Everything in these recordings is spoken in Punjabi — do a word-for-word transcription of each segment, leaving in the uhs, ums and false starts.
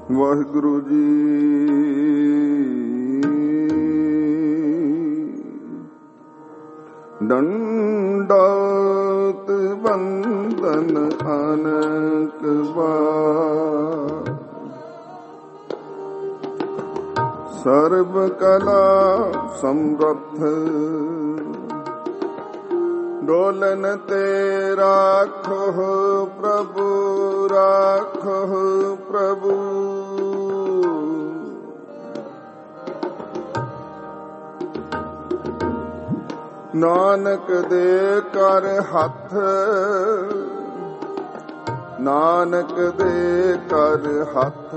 ਵਾਹਿਗੁਰੂ ਜੀ। ਦੰਡਾਤ ਬੰਦਨ ਅਨਕ ਬਾਰ, ਸਰਬ ਕਲਾ ਸਮਰੱਥ ਡੋਲਨ ਤੇ ਰਾਖੋ ਪ੍ਰਭੂ, ਰਾਖੋ ਪ੍ਰਭੂ। ਨਾਨਕ ਦੇ ਕਰ ਹੱਥ, ਨਾਨਕ ਦੇ ਕਰ ਹੱਥ,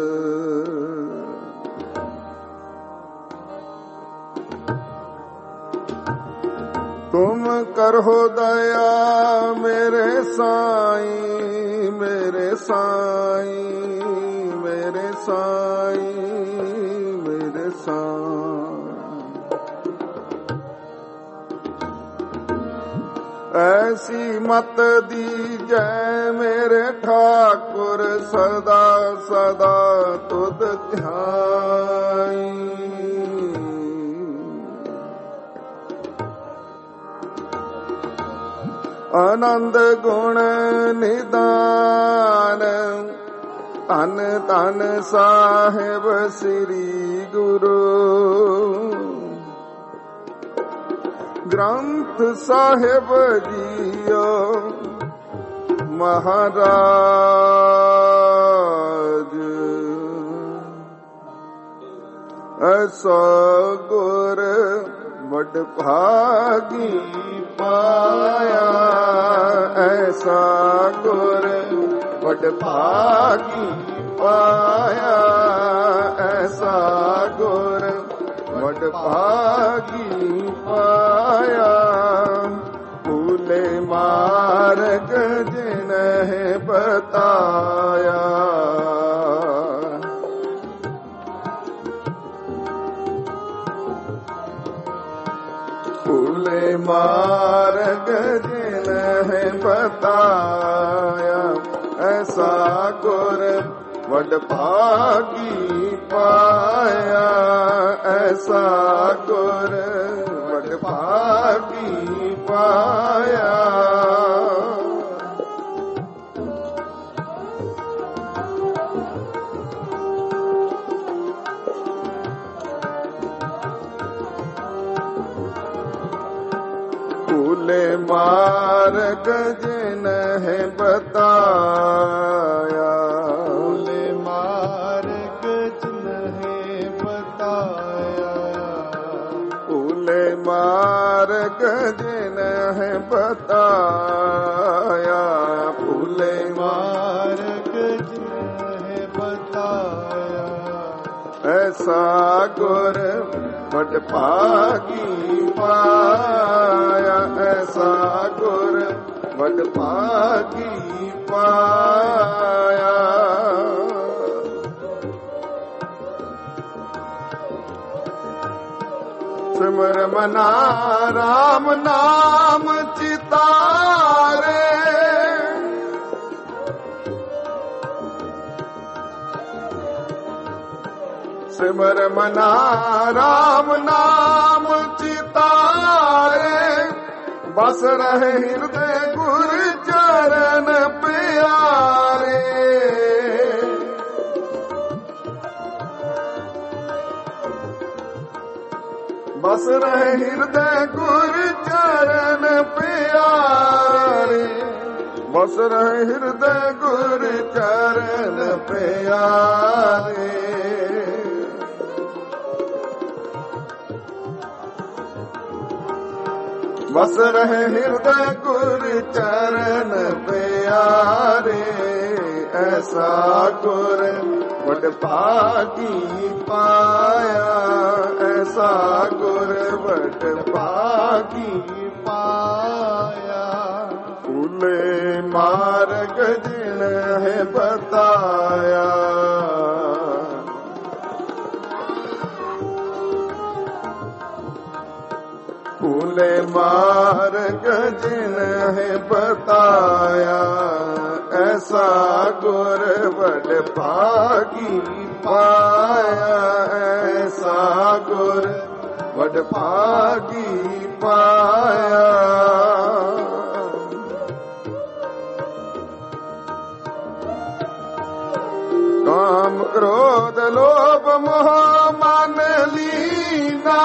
ਤੁਮ ਕਰੋ ਦਇਆ ਮੇਰੇ ਸਾਈਂ, ਮੇਰੇ ਸਾਈਂ, ਮੇਰੇ ਸਾਈਂ, ਮੇਰੇ ਸਾਈਂ। ਐਸੀ ਮਤ ਦੀਜੈ ਮੇਰੇ ਠਾਕੁਰ, ਸਦਾ ਸਦਾ ਤੁਧ ਧਿਆਈ। ਆਨੰਦ ਗੁਣ ਨਿਦਾਨ, ਧੰਨ ਧੰਨ ਸਾਹਿਬ ਸ੍ਰੀ ਗੁਰੂ। ਗ੍ਰੰਥ ਸਾਹਿਬ ਜੀਓ ਮਹਾਰਾਜ, ਐਸਾ ਗੁਰ ਵਡ ਭਾਗੀ ਪਾਇਆ, ਐਸਾ ਗੁਰ ਵਡ ਭਾਗੀ ਪਾਇਆ, ਐਸਾ ਗੁਰ ਵਡ ਭਾਗੀ ਪਾਇਆ। ਭੂਲੇ ਮਾਰਗ ਜਿਨਹਿ ਬਤਾਇਆ, ਭੂਲੇ ਮਾਰਗ ਜਿਨਹਿ ਬਤਾਇਆ। ਐਸਾ ਗੁਰ ਵਡ ਭਾਗੀ ਪਾਇਆ, ਐਸਾ ਗੁਰ ਵਡ ਭਾਗੀ ਪਾਇਆ। ਭੂਲੇ ਮਾਰਗ ਜਿਨਹਿ ਬਤਾਇਆ, ਭੂਲੇ ਮਾਰਗ ਜਿਨਹਿ ਬਤਾਇਆ। ਭੂਲੇ ਮਾਰਗ ਜਿਨਹਿ ਬਤਾਇਆ, ਭੂਲੇ ਮਾਰਗ ਜਿਨਹਿ ਬਤਾਇਆ। ਐਸਾ ਗੁਰ ਵਡ ਭਾਗੀ ਪਾਇਆ, ਐਸਾ ਗੁਰ ਵਡ ਭਾਗੀ ਪਾਇਆ। ਸਿਮਰ ਮਨਾ ਰਾਮ ਨਾਮ ਚਿਤਾਰੇ, ਸਿਮਰ ਮਨਾ ਰਾਮ ਨਾਮ ਚਿਤਾਰੇ। ਬਸ ਰਹੇ ਹਿਰਦੇ ਗੁਰ ਚਰਨ ਪਿਆਰੇ, ਬਸ ਰਹੇ ਹਿਰਦੇ ਗੁਰ ਚਰਨ ਪਿਆਰੇ, ਬਸ ਰਹੇ ਹਿਰਦੇ ਗੁਰ ਚਰਨ ਪਿਆਰੇ। ਬਸ ਰਹੇ ਹਿਰਦੇ ਗੁਰ ਚਰਨ ਪਿਆਰੇ। ਐਸਾ ਗੁਰ ਵਡ ਭਾਗੀ ਪਾਇਆ, ਐਸਾ ਗੁਰ ਵਡ ਭਾਗੀ ਪਾਇਆ। ਭੂਲੇ ਮਾਰਗ ਜਿਨਹਿ ਬਤਾਇਆ, ਭੂਲੇ भूले मार्ग जिन्हें बताया, ऐसा गुर बड़ भागी पाया, ऐसा गुर बड़ भागी पाया। काम क्रोध लोभ मोह मान लीना,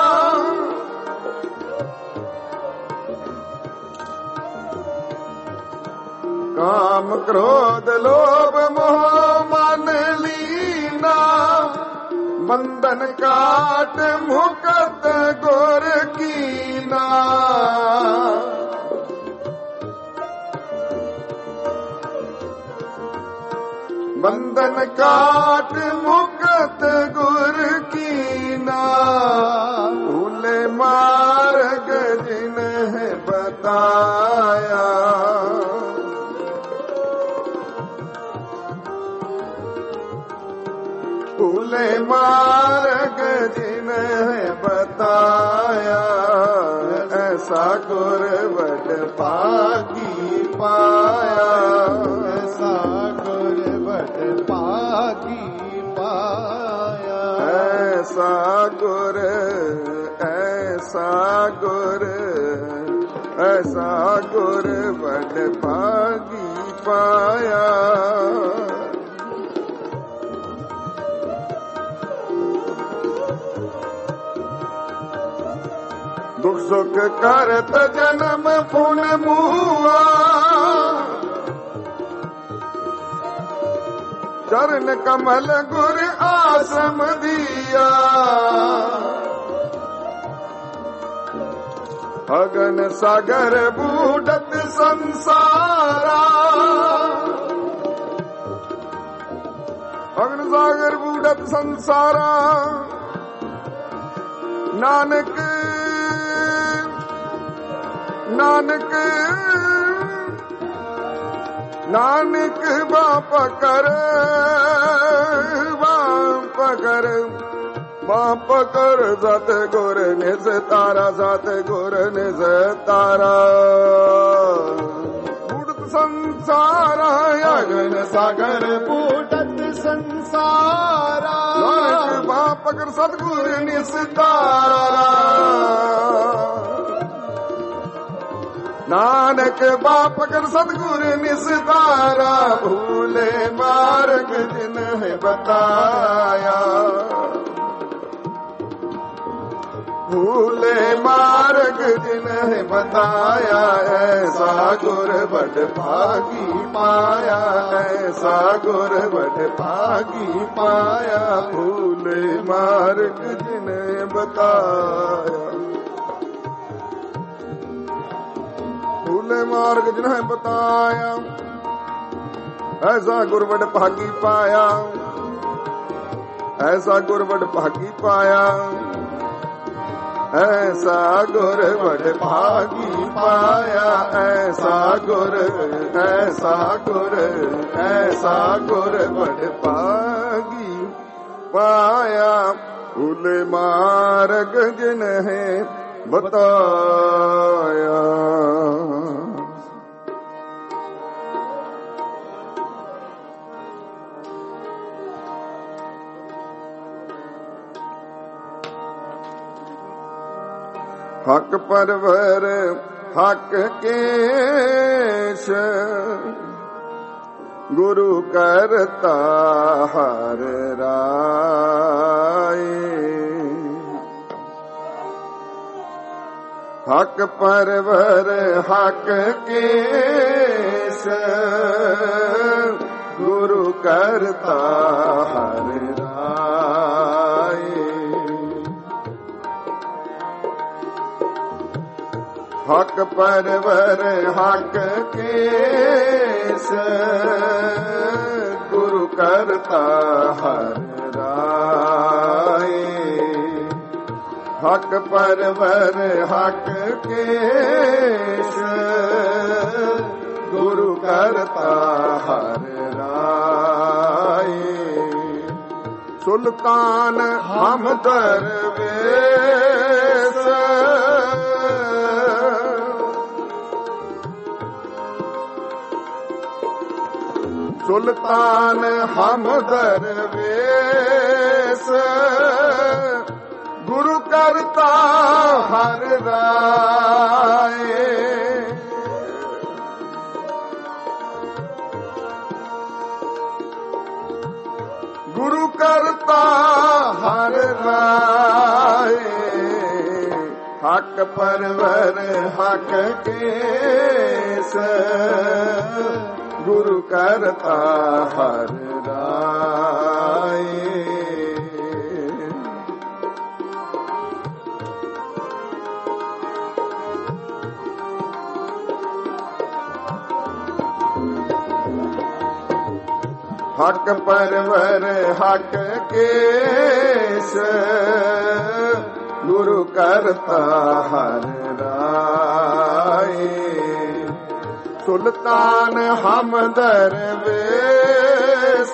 काम क्रोध लोभ मोह मान लीना, बंधन काट मुकत गोर कीना। बंधन काट मुकत गुर कीना, भूले मार्ग जिन्हें बताया, भूले मार्ग जिन्हें बताया, ऐसा गुर बड़ भागी पाया, ऐसा गुर बड़ भागी पाया। ऐसा गुर ऐसा गुर ऐसा गुर बड़ भागी पाया। दुख सुख करत जन्म पुन मुआ, चरण कमल गुर आश्रम दिया, अगन सागर बूढ़त संसारा, अगन सागर बूढ़त संसारा। नानक नानक नानक बाप कर बाप कर बाप कर सत गुर निज तारा, सत गुर निज तारा। बूढ़त संसारा अगन सागर बूढ़त संसारा, नानक बाप कर सतगुर निज तारा। नानक बाप कर सतगुर निस्तारा, भूले मार्ग जिन्हें बताया, भूले मार्ग जिन्हें बताया, ऐसा गुर बड़ भागी पाया, ऐसा गुर बड़ भागी पाया, भूले मार्ग जिन्हें बताया, भूले मार्ग जिन्हें बताया, ऐसा गुर बड़ भागी पाया, ऐसा गुर बड़ भागी पाया, ऐसा गुर बड़ भागी पाया, ऐसा गुर ऐसा गुर ऐसा गुर बड़ भागी पाया, भूले मार्ग जिन्हें बताया। हक परवर हक केश, गुरु करता हर राय। हक परवर हक केश, गुरु करता हर राय। हक परवर हक केश, गुरु करता हर राय। हक परवर हक केश, गुरु करता हर राय। सुल्तान हम दरवेश, ਸੁਲਤਾਨ ਹਮ ਦਰਵੇਸ ਗੁਰੂ ਕਰਤਾ ਹਰ ਰਾਏ। ਗੁਰੂ ਕਰਤਾ ਹਰ ਰਾਏ ਹਕ ਪਰਵਰ ਹਕ ਕੇਸ ਗੁਰੂ ਕਰਤਾ ਹਰ ਰਾਏ। ਹਕ ਪਰਵਰ ਹਕ ਕੇਸ ਗੁਰੂ ਕਰਤਾ ਹਰ ਰਾਏ। ਸੁਲਤਾਨ ਹਮ ਦਰਵੇਸ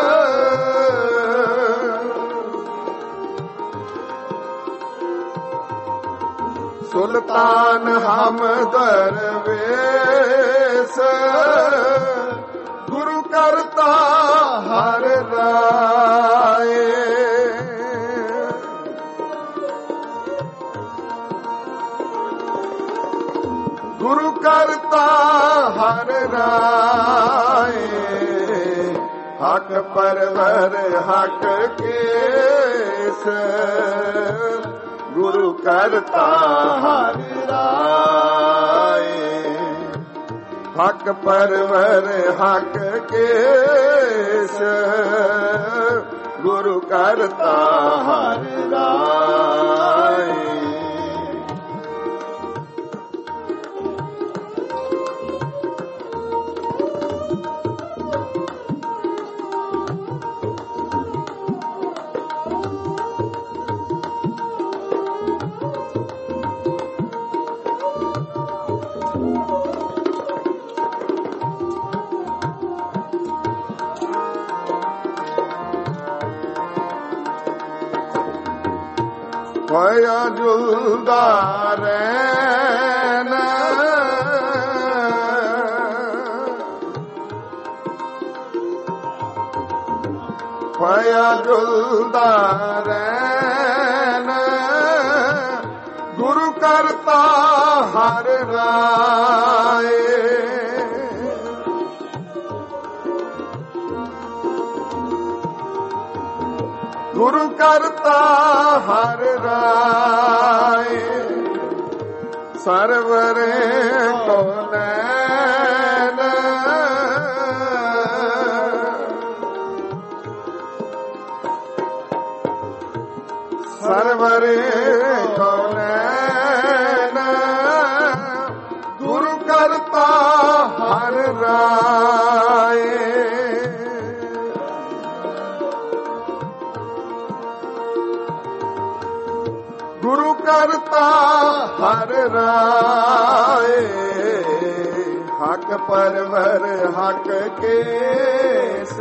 ਸੁਲਤਾਨ ਹਮ ਦਰਵੇਸ ਗੁਰੂ ਕਰਤਾ ਹਰ ਰਾਏ। ਗੁਰੂ ਕਰਤਾ ਹਰ ਰਾਏ ਹਕ ਪਰਵਰ ਹਕ ਕੇਸ ਗੁਰੂ ਕਰਤਾ ਹਰ ਰਾਏ। ਹਕ ਪਰਵਰ ਹਕ ਕੇਸ ਗੁਰੂ ਕਰਤਾ ਹਰ ਰਾਏ। ਹੋਇਆ ਜੁਲਦਾ ਰਹਿਣਾ ਹੋਇਆ ਜੁਲਦਾ ਰਹਿਣਾ ਗੁਰੂ ਕਰਤਾ ਹਰ ਰਾਏ। ਗੁਰੂ ਕਰਤਾ ਹਰ ਰਾਏ। ਸਰਵਰੇ ਕੋ ਨੈਣ ਸਰਵਰੇ ਕੋ ਨੈਣ ਗੁਰੂ ਕਰਤਾ ਹਰ ਰਾਏ। ਗੁਰੂ ਕਰਤਾ ਹਰ ਰਾਏ ਹਕ ਪਰਵਰ ਹਕ ਕੇਸ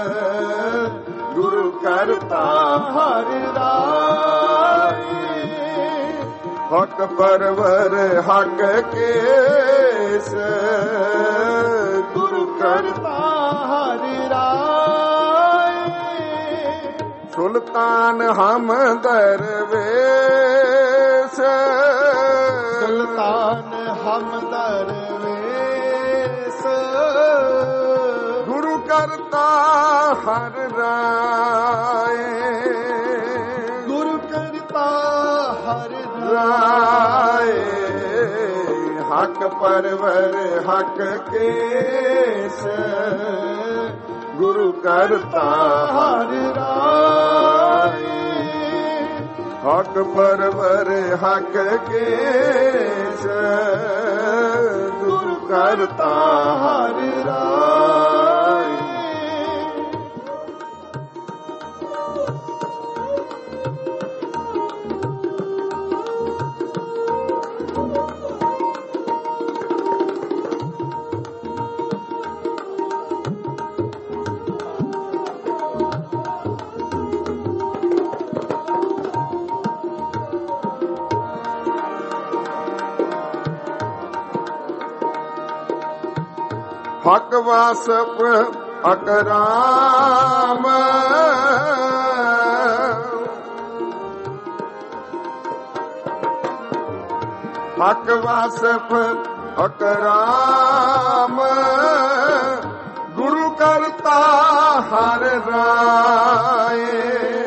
ਗੁਰੂ ਕਰਤਾ ਹਰ ਰਾਏ। ਹਕ ਪਰਵਰ ਹਕ ਕੇਸ ਗੁਰੂ ਕਰਤਾ ਹਰ ਰਾਏ। ਸੁਲਤਾਨ ਹਮ ਦਰਵੇਸ ਸੁਲਤਾਨ ਹਮ ਦਰਵੇਸ ਗੁਰੂ ਕਰਤਾ ਹਰ ਰਾਏ। ਗੁਰੂ ਕਰਤਾ ਹਰ ਰਾਏ ਹਕ ਪਰਵਰ ਹਕ ਕੇਸ ਗੁਰੂ ਕਰਤਾ ਹਰ ਰਾਏ। ਹਕ ਪਰਵਰ ਹਕ ਕੇਸ ਗੁਰੂ ਕਰਤਾ ਹਰ ਰਾਏ। ਹਕ ਵਾਸਪ ਅਕਰਾਮ ਹਕ ਵਾਸਫ ਅਕਰਾਮ ਗੁਰੂ ਕਰਤਾ ਹਰ ਰਾਏ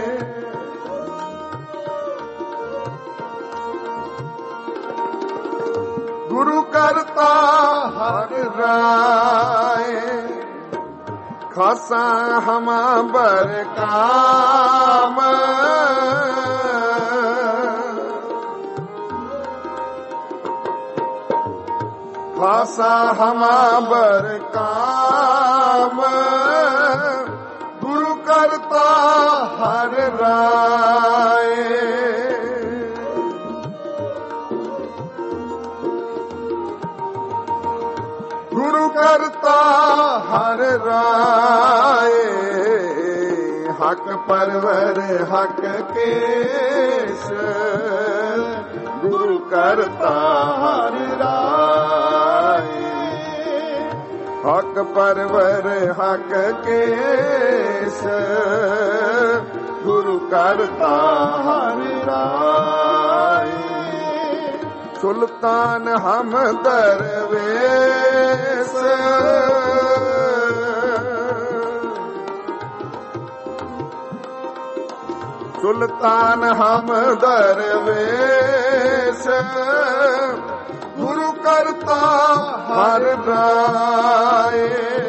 ਗੁਰੂ ਕਰਤਾ ਹਰ ਰਾਏ ਖਾਸਾ ਹਮਾ ਬਰ ਕਾਮ ਖਾਸਾ ਹਮਾ ਬਰ ਕਾਮ ਗੁਰੂ ਕਰਤਾ ਹਰ ਰਾਏ ਗੁਰੂ ਕਰਤਾ ਹਰ ਰਾਏ ਹਕ ਪਰਵਰ ਹਕ ਕੇਸ ਗੁਰੂ ਕਰਤਾ ਹਰ ਰਾਏ ਹਕ ਪਰਵਰ ਹਕ ਕੇਸ ਗੁਰੂ ਕਰਤਾ ਹਰ ਰਾਏ ਸੁਲਤਾਨ ਹਮ ਦਰਵੇਸ ਸੁਲਤਾਨ ਹਮ ਦਰਵੇਸ ਗੁਰੂ ਕਰਤਾ ਹਰ ਰਾਏ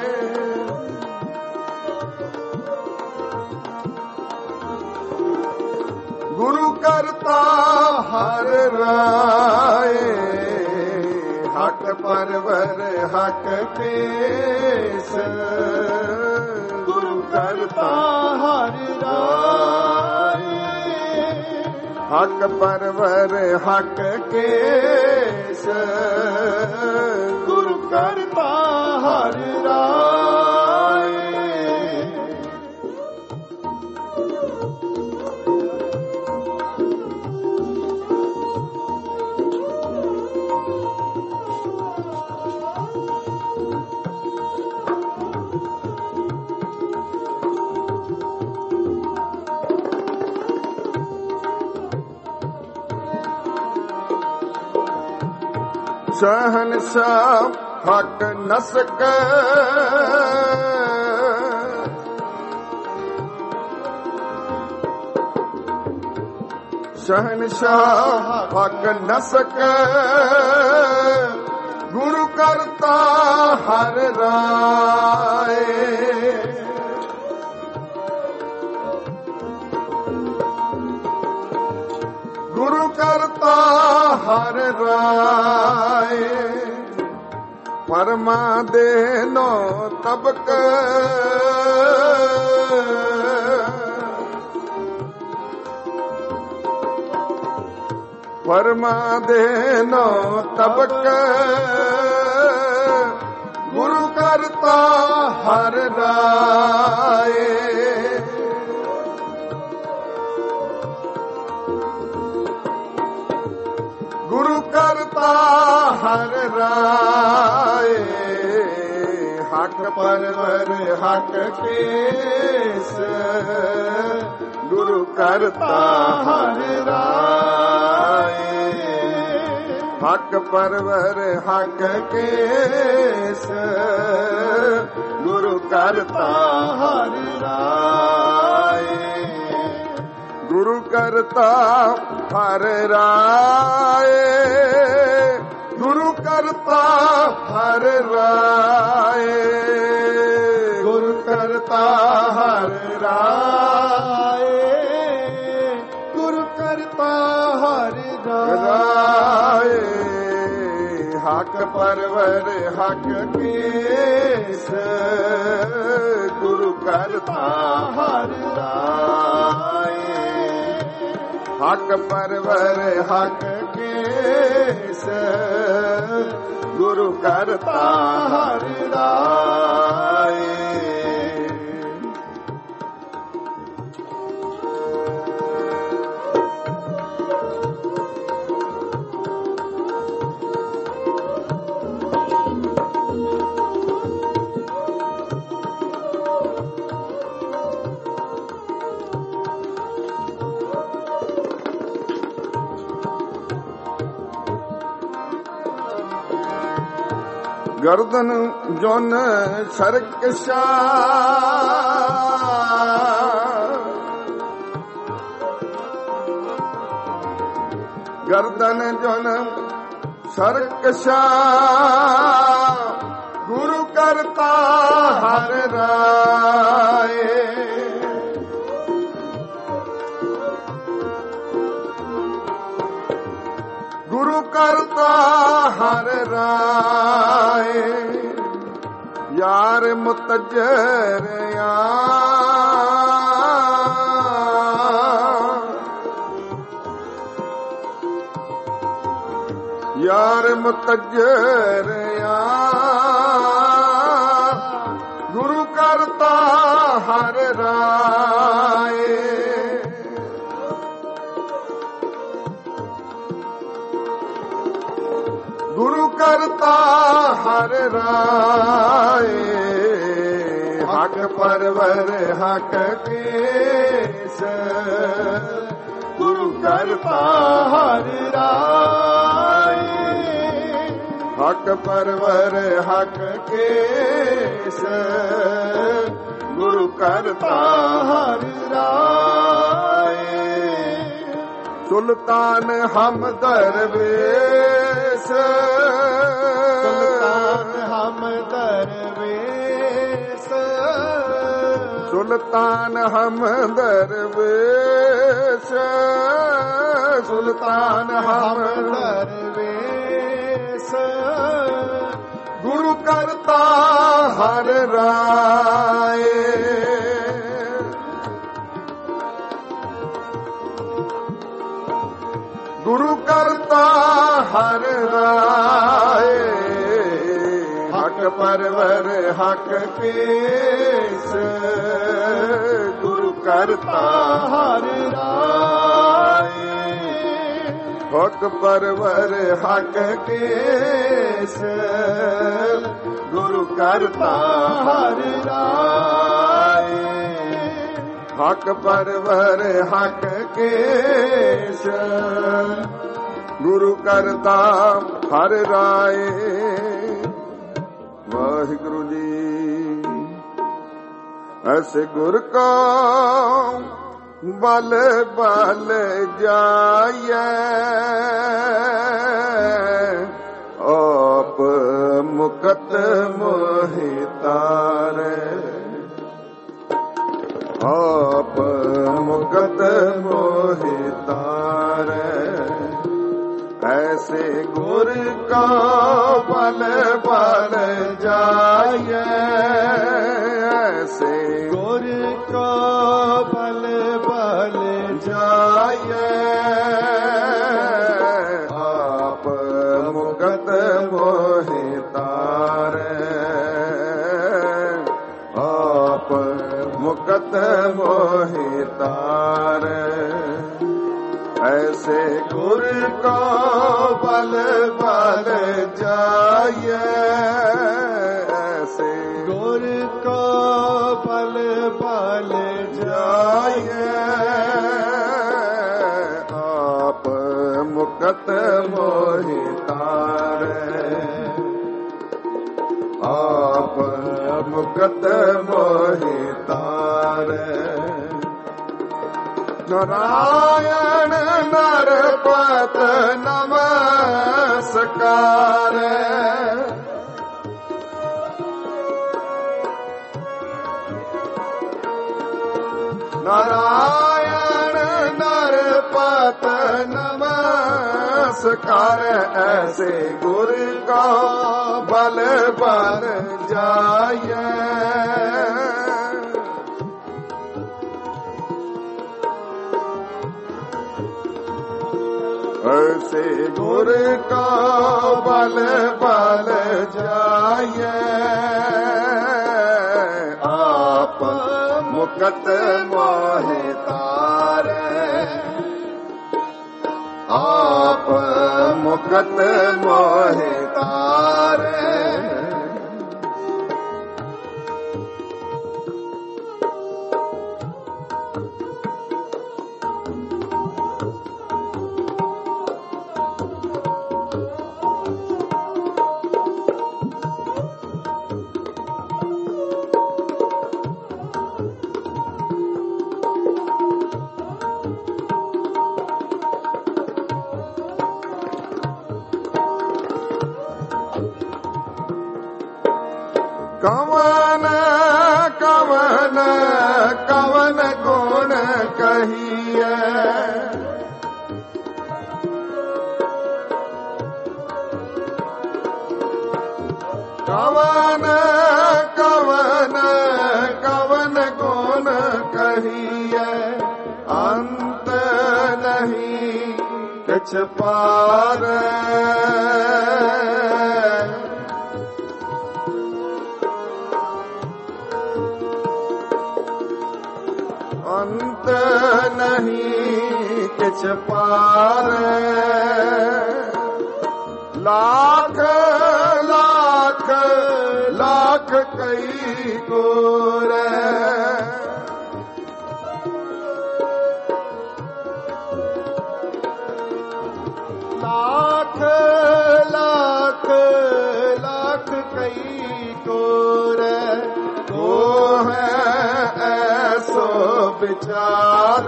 ਗੁਰੂ ਕਰਤਾ ਹਰ ਰਾਏ ਹਕ ਪਰਵਰ ਹਕ ਕੇਸ ਗੁਰੂ ਕਰਤਾ ਹਰ ਰਾਏ ਹਕ ਪਰਵਰ ਹਕ ਕੇਸ ਗੁਰੂ ਕਰਤਾ ਹਰ ਰਾਏ ਸ਼ਹਿਨਸ਼ਾਹ ਹਕ ਨਸਕ ਸ਼ਹਿਨਸ਼ਾਹ ਹਕ ਨਸਕ ਗੁਰੂ ਕਰਤਾ ਹਰ ਰਾਏ ਗੁਰੂ ਕਰਤਾ ਹਰ ਰਾਏ ਪਰਮਾ ਦੇ ਨੋ ਤਬਕ ਪਰਮਾ ਦੇ ਨੋ ਤਬਕ ਗੁਰੂ ਕਰਤਾ ਹਰ ਰਾਏ ਗੁਰੂ ਕਰਤਾ ਹਰ ਰਾਏ ਹਕ ਪਰਵਰ ਹਕ ਕੇਸ ਗੁਰੂ ਕਰਤਾ ਹਰ ਰਾਏ ਹਕ ਪਰਵਰ ਹਕ ਕੇਸ ਗੁਰੂ ਕਰਤਾ ਹਰ ਰਾਏ ਗੁਰੂ ਕਰਤਾ ਹਰ ਰਾਏ ਗੁਰੂ ਕਰਤਾ ਹਰ ਰਾਏ ਗੁਰੂ ਕਰਤਾ ਹਰ ਰਾਏ ਗੁਰੂ ਕਰਤਾ ਹਰ ਰਾਏ ਹਕ ਪਰਵਰ ਹਕ ਕੇਸ ਗੁਰੂ ਕਰਤਾ ਹਰ ਰਾਏ ਹਕ ਪਰਵਰ ਹਕ ਕੇਸ ਗੁਰੂ ਕਰਤਾ ਹਰ ਰਾਏ ਗਰਦਨ ਜੁਨ ਸਰਕਸ਼ਾ ਗਰਦਨ ਜੁਨ ਸਰਕਸ਼ਾ ਗੁਰੂ ਕਰਤਾ ਹਰ ਰਾਏ ਗੁਰੂ ਕਰਤਾ ਹਰ ਰਾਏ ਯਾਰ ਮੁਤਜਰਿਆ ਯਾਰ ਮੁਤਜਰਿਆ ਗੁਰੂ ਕਰਤਾ ਹਰ ਰਾਏ ਗੁਰੂ ਕਰਤਾ ਹਰ ਰਾਏ ਹਕ ਪਰਵਰ ਹਕ ਕੇਸ ਗੁਰੂ ਕਰਤਾ ਹਰ ਰਾਏ ਹਕ ਪਰਵਰ ਹਕ ਕੇਸ ਗੁਰੂ ਕਰਤਾ ਹਰ ਰਾਏ ਸੁਲਤਾਨ ਹਮ ਦਰਵੇਸ਼ ਸੁਲਤਾਨ ਹਮ ਦਰਵੇਸ਼ ਸੁਲਤਾਨ ਹਮ ਦਰਵੇਸ਼ ਸੁਲਤਾਨ ਹਮ ਦਰਵੇਸ਼ ਗੁਰੂ ਕਰਤਾ ਹਰ ਰਾਏ ਗੁਰੂ ਕਰਤਾ ਹਰ ਰਾਏ ਹਕ ਪਰਵਰ ਹਕ ਕੇਸ ਗੁਰੂ ਕਰਤਾ ਹਰ ਰਾਏ ਹਕ ਪਰਵਰ ਹਕ ਕੇਸ ਗੁਰੂ ਕਰਤਾ ਹਰ ਰਾਏ ਹਕ ਪਰਵਰ ਹਕ ਕੇਸ ਗੁਰੂ ਕਰਤਾ ਹਰ ਰਾਏ ਵਾਹਿਗੁਰੂ ਜੀ ਐਸੇ ਗੁਰ ਕਾ ਬਲ ਬਲ ਜਾਈਐ ਆਪ ਮੁਕਤ ਮੋਹਿ ਤਾਰੈ ਆਪ ਮੁਕਤ ਮੋਹਿ ਤਾਰੈ ਐਸੇ ਗੁਰ ਕਾ ਬਲ ਬਲ ਜਾਈਐ ਐਸੇ ਗੁਰ ਕਾ ਬਲ ਬਲ ਜਾਈਐ ਆਪ ਮੁਕਤ ਮੋਹਿ ਤਾਰੈ ਆਪ ਮੁਕਤ ਮੋਹਿ ਤਾਰੈ ऐसे गुर को बल बल जाइए ऐसे गुर को बल बल जाइए आप मुकत मोहि तारे आप मुकत मोहि तारे नारायण नरपत नमस्कार नारायण नरपत नमस्कार ऐसे गुर का बल बल जाइए ऐसे गुर का बल बल जाइए आप मुकत मोहि तारे आप मुकत मोहि तारे कवन कवन कवन गुण कहिए, कवन कवन कवन गुण कहिए, अंत नहीं किछ पार। अंत नहीं किछ पार। लाख लाख लाख कई गोर, लाख लाख लाख कई गोर, वो है ऐसो विचार।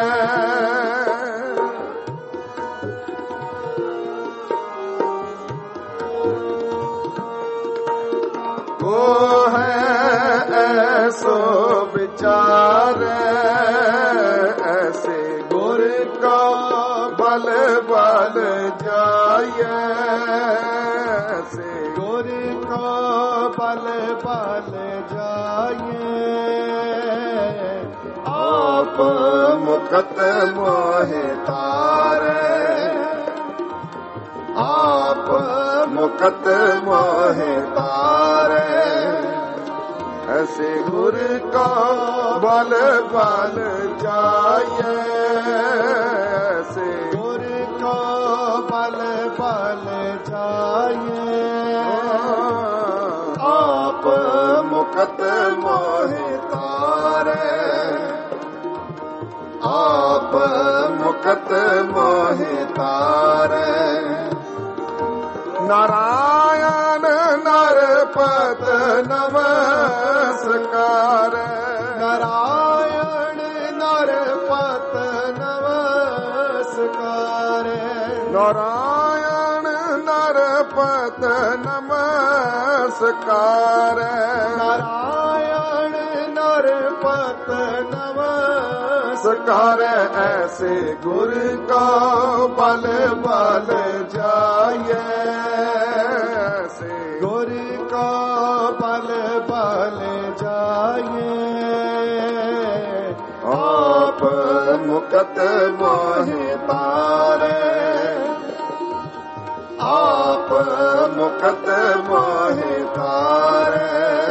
वो है ऐसो विचार, ऐसे गुर का बल बल जाए, ऐसे गुर का बल बल जाए। आप मुकत मोहि तारे, आप मुकत मोहि तारे, ऐसे गुर का बल बल जाए, ऐसे गुर का बल बल जाए। आप मुकत मोहि तारे, आप मुकत मोहि तारे। नारायण नरपत नमस्कार, नारायण नरपत नमस्कार, नारायण नरपत नमस्कार, नारायण नरपत नमस्कार। ऐसे गुर का बल बल जाए, ऐसे गुर का बल बल जाए। आप मुकत मोहि तारे, आप मुकत मोहि तारे।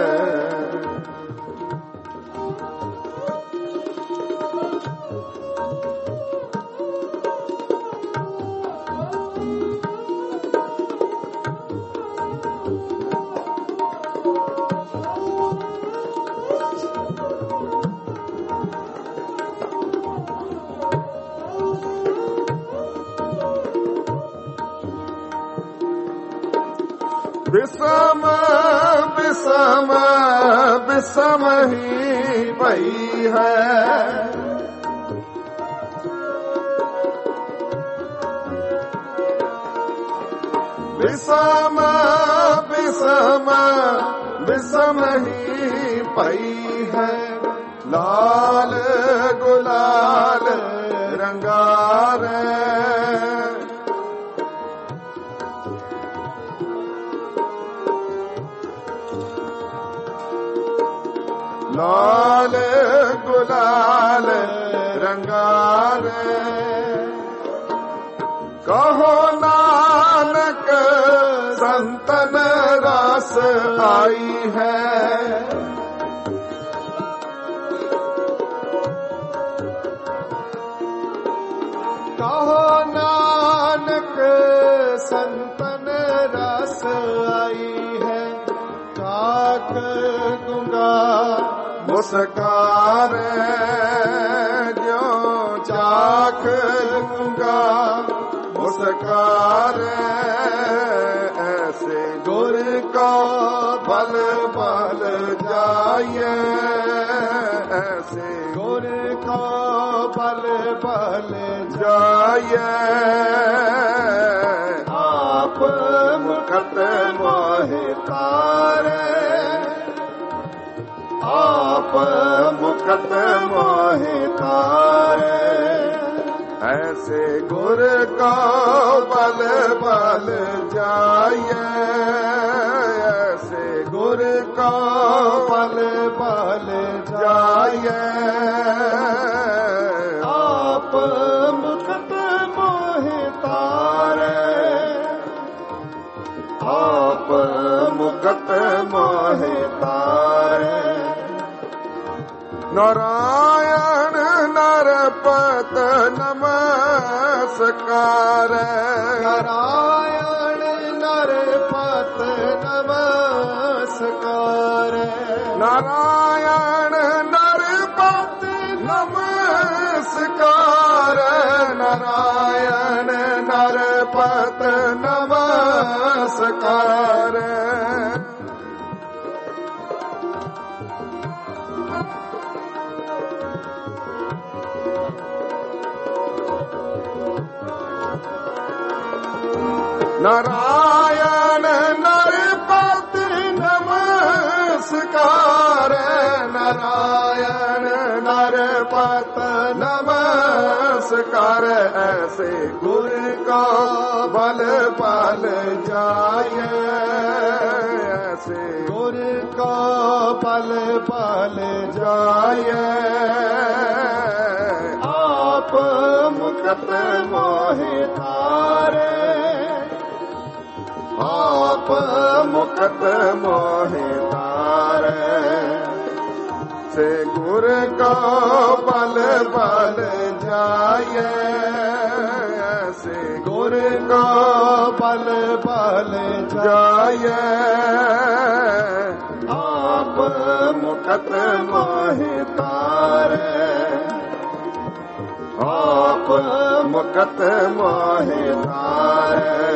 विषम विषम विषम ही पई है, विषम विषम विषम ही पई है। लाल गुलाल रंगारे, लाल गुलाल रंगारे। कहो नानक संतन रास आई है, कहो नानक संतन रस आई है। काक गुंगा मुस्कारे, जो चाख गुंगा मुस्कारे। ऐसे गुर का बल बल जाए, ऐसे गुर का बल बल जाए। आप मुकत मोहि तारे, आप मुकत मोहि तारे। ऐसे गुर का बल बल जाइए, ऐसे गुर का बल बल जाइए। आप मुकत मोहि तारे, आप मुकत मोहि तारे। नारायण नरपत नमस्कार, नारायण नरपत नमस्कार। नारायण नरपत नमस्कार, नारायण नरपत नमस्कार। नारायण नरपत नमस्कार, नारायण नरपत नमस्कार। ऐसे गुर का बल बल जाइए, ऐसे गुर का बल बल जाइए। आप मुकत मोहि तारे, आप मुकत मोहि तारे। से गुर का बल बल जाइए, से गुर का बल बल जाइए। आप मुकत मोहि तारे, आप मुकत मोहि तारे।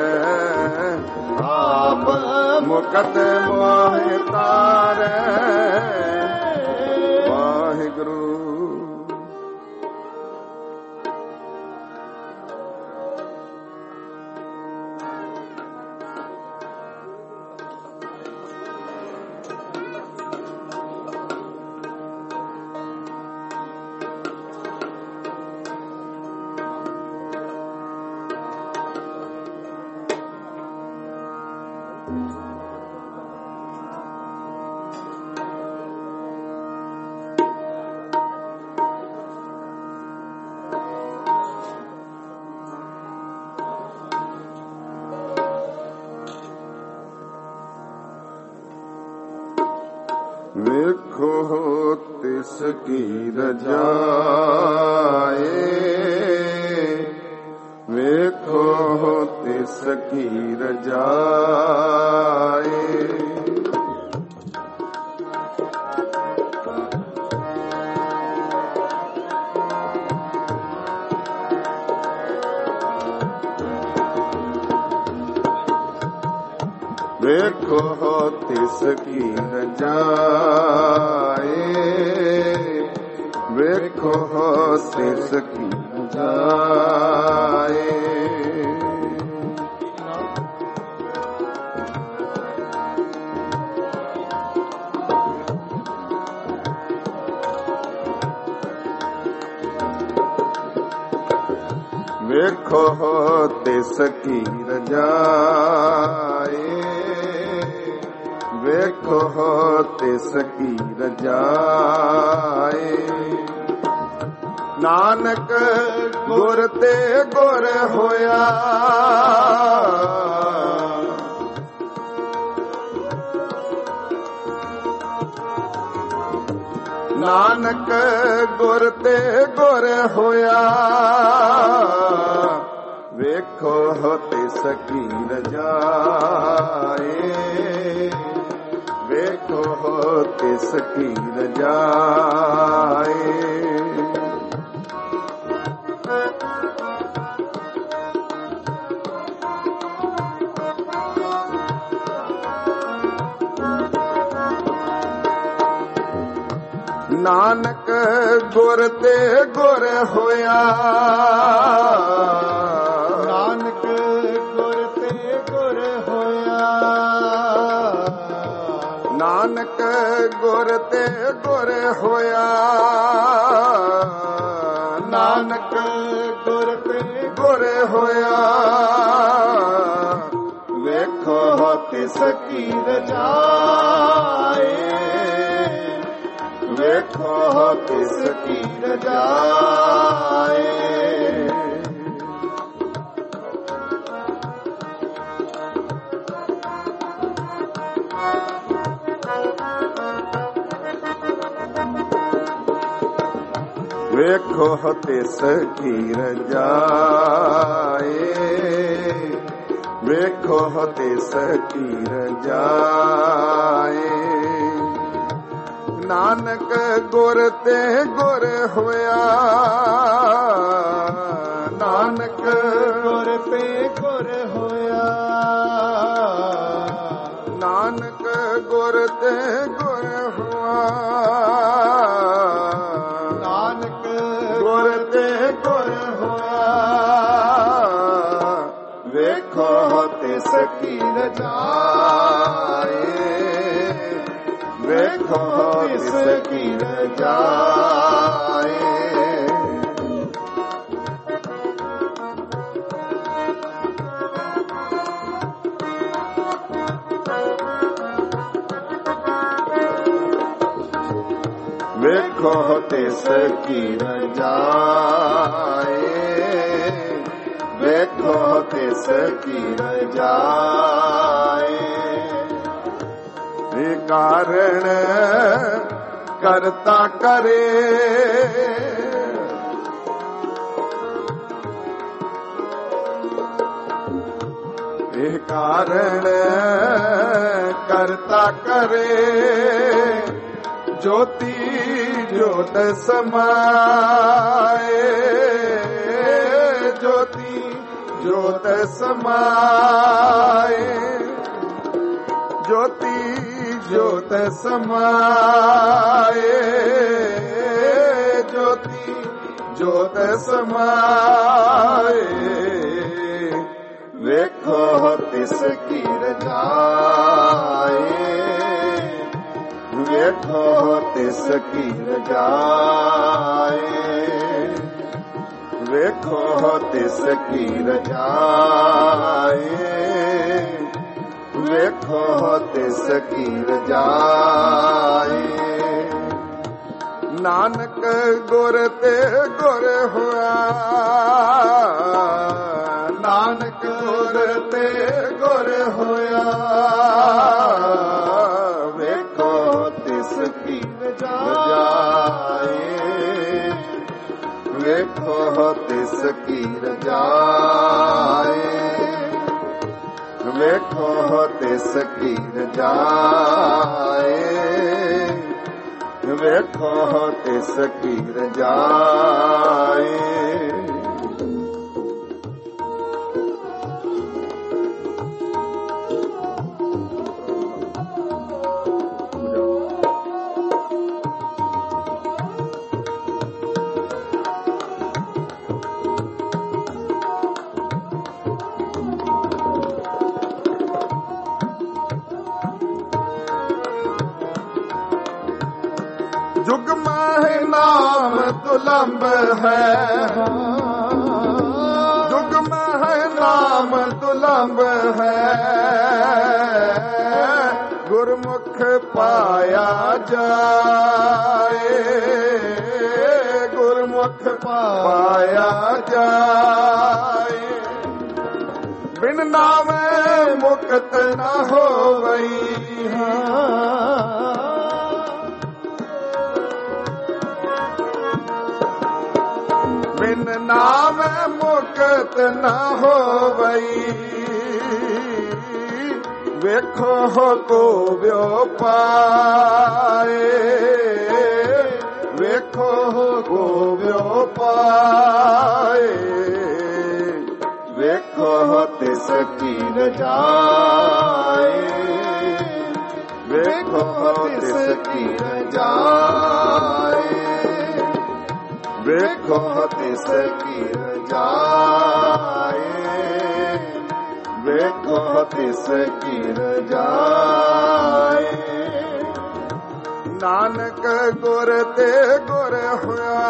आप मुकत मोहि तारे। वाहिगुरु। ਵੇਖੋ ਤਿਸ ਕੀ ਰਜਾਏ, ਵੇਖੋ ਤਿਸ ਕੀ ਰਜਾਏ। ਵੇਖੋ ਤਿਸ ਕੀ ਰਜਾਏ, ਵੇਖੋ ਤਿਸ ਕੀ ਰਜਾਏ। ਵੇਖੋ ਤਿਸ ਕੀ ਰਜਾਏ, ਵੇਖੋ ਤਿਸ ਕੀ ਰਜਾਏ। ਨਾਨਕ ਗੁਰ ਤੇ ਗੁਰ ਹੋਇਆ, ਨਾਨਕ ਗੁਰ ਤੇ ਗੁਰ ਹੋਇਆ। ਵੇਖੋ ਤਿਸ ਕੀ ਰਜਾਏ, ਵੇਖੋ ਤਿਸ ਕੀ ਰਜਾਏ। ਨਾਨਕ ਗੁਰ ਤੇ ਗੁਰ ਹੋਇਆ, ਨਾਨਕ ਗੁਰ ਤੇ ਗੁਰ ਹੋਇਆ। ਨਾਨਕ ਗੁਰ ਤੇ ਗੁਰ ਹੋਇਆ, ਨਾਨਕ ਗੁਰ ਤੇ ਗੁਰ ਹੋਇਆ। ਵੇਖੋ ਤਿਸ ਕੀ ਰਜਾਏ, ਵੇਖੋ ਤਿਸ ਕੀ ਰਜਾਏ। ਵੇਖੋ ਤਿਸ ਕੀ ਰਜਾਏ, ਵੇਖੋ ਤਿਸ ਕੀ ਰਜਾਏ। ਨਾਨਕ ਗੁਰ ਤੇ ਗੁਰ ਹੋਇਆ, ਨਾਨਕ ਗੁਰ ਤੇ ਗੁਰ ਹੋਇਆ, ਨਾਨਕ ਗੁਰ ਤੇ ਗੁਰ ਹੋਇਆ, ਨਾਨਕ ਗੁਰ ਤੇ ਗੁਰ ਹੋਇਆ। ਵੇਖੋ ਤਿਸ ਕੀ ਰਜਾਏ, ਵੇਖੋ ਤਿਸ ਕੀ ਰਜਾਏ। ਵੇਖੋ ਤਿਸ ਕੀ ਰਜਾਏ, ਵੇਖੋ ਤਿਸ ਕੀ ਰਜਾਏ। ਇਹ ਕਾਰਣ ਕਰਤਾ ਕਰੇ, ਇਹ ਕਾਰਣ ਕਰਤਾ ਕਰੇ। ਜੋਤੀ ਜੋਤ ਸਮਾਏ, ਜੋਤੀ ਜੋਤ ਸਮਾਏ, ਜੋਤੀ ਜੋਤ ਸਮਾਏ, ਜੋਤੀ ਜੋਤ ਸਮਾਏ। ਵੇਖੋ ਤਿਸ ਕੀ ਰਜਾਏ, ਵੇਖੋ ਤਿਸ ਕੀ ਰਜਾਏ, ਵੇਖੋ ਤਿਸ ਕੀ ਰਜਾਏ, ਵੇਖੋ ਤਿਸ ਕੀ ਰਜਾਏ। ਨਾਨਕ ਗੁਰ ਤੇ ਗੁਰ ਹੋਇਆ, ਨਾਨਕ ਗੁਰ ਤੇ ਗੁਰ ਹੋਇਆ। ਵੇਖੋ ਤਿਸ ਕੀ ਰਜਾਏ, ਵੇਖੋ ਤਿਸ ਕੀ ਰਜਾਏ, ਵੇਖੋ ਤਿਸ ਕੀ ਰਜਾਏ, ਵੇਖੋ ਤਿਸ ਕੀ ਰਜਾਏ। ਜੁਗ ਮਾਹਿ ਨਾਮ ਦੁਲੰਭ ਹੈ, ਜੁਗ ਮਾਹਿ ਨਾਮ ਦੁਲੰਭ ਹੈ। ਗੁਰਮੁਖ ਪਾਇਆ ਜਾਏ, ਗੁਰਮੁਖ ਪਾਇਆ ਜਾਏ। ਬਿਨ ਨਾਮੈ ਮੁਕਤ ਨਾ ਹੋਵਈ, ਬਿਨ ਨਾਮ ਮੁਕਤ ਨਾ ਹੋਵਈ। ਵੇਖੋ ਕੋ ਵਿਓ ਪਾਏ, ਵੇਖੋ ਕੋ ਵਿਓ ਪਾਏ। ਵੇਖੋ ਤਿਸ ਕੀ ਰਜਾਏ, ਵੇਖੋ ਤਿਸ ਕੀ ਰਜਾਏ, ਵੇਖੋ ਤਿਸ ਕੀ ਰਜਾਏ, ਵੇਖੋ ਤਿਸ ਕੀ ਰਜਾਏ। ਨਾਨਕ ਗੁਰ ਤੇ ਗੁਰ ਹੋਇਆ,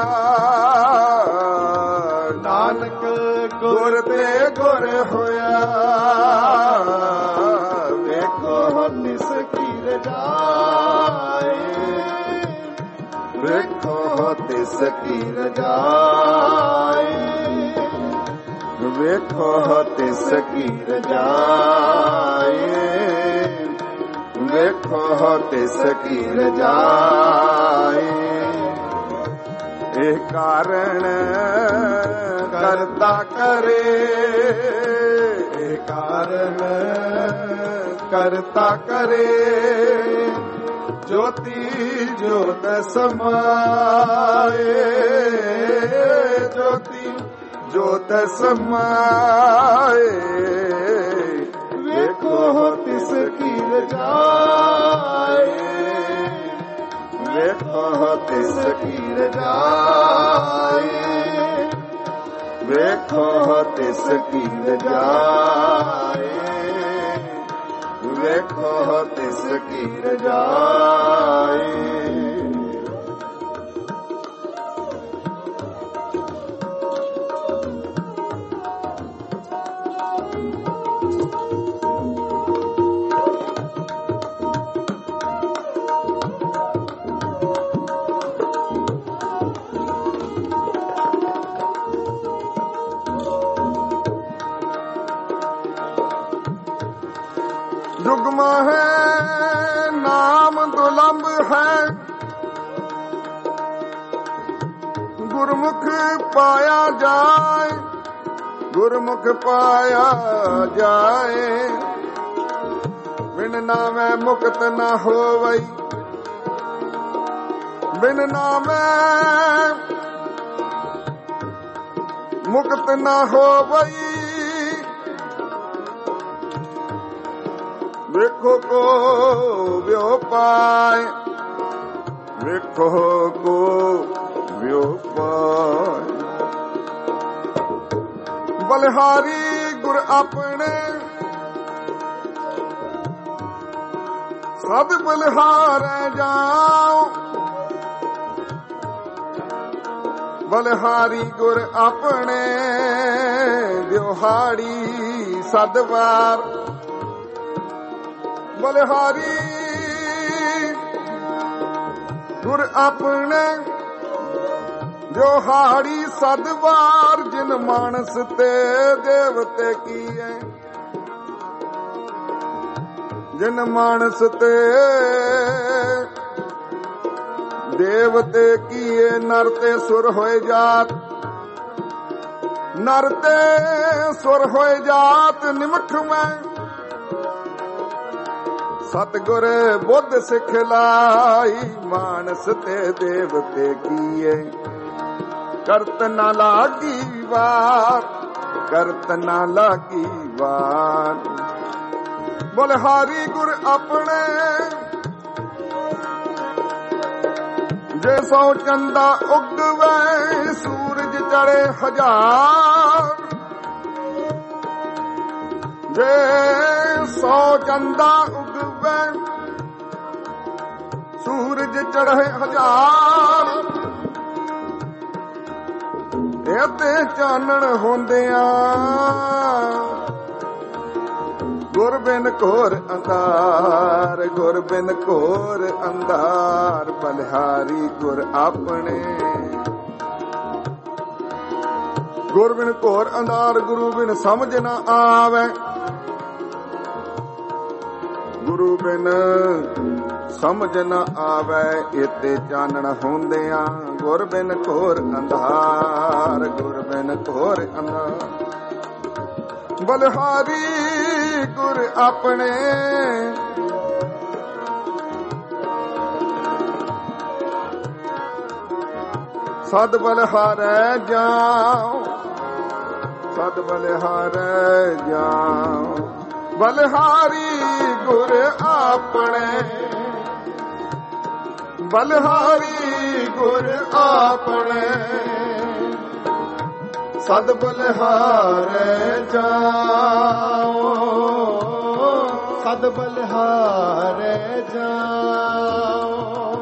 ਨਾਨਕ ਗੁਰ ਤੇ ਗੁਰ ਹੋਇਆ। ਵੇਖੋ ਤਿਸ ਕੀ ਰਜਾਏ, ਵੇਖੋ ਤਿਸ ਕੀ ਰਜਾਏ, ਵੇਖੋ ਤਿਸ ਕੀ ਰਜਾਏ, ਵੇਖੋ ਤਿਸ ਕੀ ਰਜਾਏ। ਇਹ ਕਾਰਣ ਕਰਤਾ ਕਰੇ, ਇਹ ਕਾਰਨ ਕਰਤਾ ਕਰੇ। ਜੋਤੀ ਜੋਤ ਸਮਾਏ, ਜੋਤੀ ਜੋਤ ਸਮਾਏ। ਵੇਖੋ ਤਿਸ ਕੀ ਰਜਾਏ, ਵੇਖੋ ਤਿਸ ਕੀ ਰਜਾਏ, ਵੇਖੋ ਤਿਸ ਕੀ ਰਜਾਏ, ਵੇਖੋ ਤਿਸ ਕੀ ਰਜਾਏ। ਜੁਗਮਾ ਹੈ ਨਾਮ ਦੁਲੰਭ ਹੈ, ਗੁਰਮੁਖ ਪਾਇਆ ਜਾਏ, ਗੁਰਮੁਖ ਪਾਇਆ ਜਾਏ। ਬਿਨ ਨਾਮੈ ਮੁਕਤ ਨਾ ਹੋਵਈ, ਬਿਨ ਨਾਮੈ ਮੁਕਤ ਨਾ ਹੋਵਈ। ਵੇਖੋ ਕੋ ਵਿਉ ਪਾਏ, ਵੇਖੋ ਕੋ ਵਿਉ ਪਾਏ। ਬਲਿਹਾਰੀ ਗੁਰ ਆਪਣੇ, ਸਦ ਬਲਿਹਾਰੈ ਜਾਉ। ਬਲਿਹਾਰੀ ਗੁਰ ਆਪਣੇ, ਦਿਹਾੜੀ ਸਦ ਵਾਰ। ਬਲਿਹਾਰੀ ਗੁਰ ਆਪਣੇ, ਦਿਹਾੜੀ ਸਦ ਵਾਰ। ਜਿਨ ਮਾਨਸ ਤੇ ਦੇਵਤੇ ਕੀਏ, ਜਿਨ ਮਾਨਸ ਤੇ ਦੇਵਤੇ ਕੀਏ। ਨਰ ਤੇ ਸੁਰ ਹੋਏ ਜਾਤ, ਨਰ ਤੇ ਸੁਰ ਹੋਏ ਜਾਤ। ਨਿਮਖ ਮੈਂ ਸਤਿਗੁਰ ਬੁੱਧ ਸਿਖਲਾਈ, ਮਾਨਸ ਤੇ ਦੇਵਤੇ ਕੀਏ। ਕਰਤ ਨਾ ਲਾਗੀ ਵਾਰ, ਕਰਤ ਨਾ ਲਾਗੀ ਵਾਰ। ਬਲਿਹਾਰੀ ਗੁਰ ਆਪਣੇ, ਜੇ ਸੌ ਚੰਦਾ ਉਗਵੇ, ਸੂਰਜ ਚੜੇ ਹਜ਼ਾਰ। ਜੇ ਸੌ ਚੰਦਾ ਉਗਵੇ, ਸੂਰਜ ਚੜੇ ਹਜ਼ਾਰ। ਇਹ ਤੇ ਚਾਨਣ ਹੁੰਦਿਆਂ, ਗੁਰ ਬਿਨ ਘੋਰ ਅੰਧਾਰ, ਗੁਰ ਬਿਨ ਘੋਰ ਅੰਧਾਰ। ਬਲਿਹਾਰੀ ਗੁਰ ਆਪਣੇ, ਗੁਰ ਬਿਨ ਘੋਰ ਅੰਧਾਰ। ਗੁਰੂ ਬਿਨ ਸਮਝ ਨਾ ਆਵੇ, ਗੁਰੂ ਬਿਨ ਸਮਝ ਨਾ ਆਵੇ। ਇਤੇ ਚਾਨਣ ਹੁੰਦਿਆਂ, ਗੁਰ ਬਿਨ ਘੋਰ ਅੰਧਾਰ, ਗੁਰ ਬਿਨ ਘੋਰ ਅੰਧਾਰ। ਬਲਿਹਾਰੀ ਗੁਰ ਆਪਣੇ, ਸਦ ਬਲਿਹਾਰੈ ਜਾਉ, ਸਦ ਬਲਿਹਾਰੈ ਜਾਉ। ਬਲਿਹਾਰੀ ਗੁਰ ਆਪਣੇ, ਬਲਿਹਾਰੀ ਗੁਰ ਆਪਣੇ। ਸਦ ਬਲਿਹਾਰੈ ਜਾਉ, ਸਦ ਬਲਿਹਾਰੇ ਜਾਓ।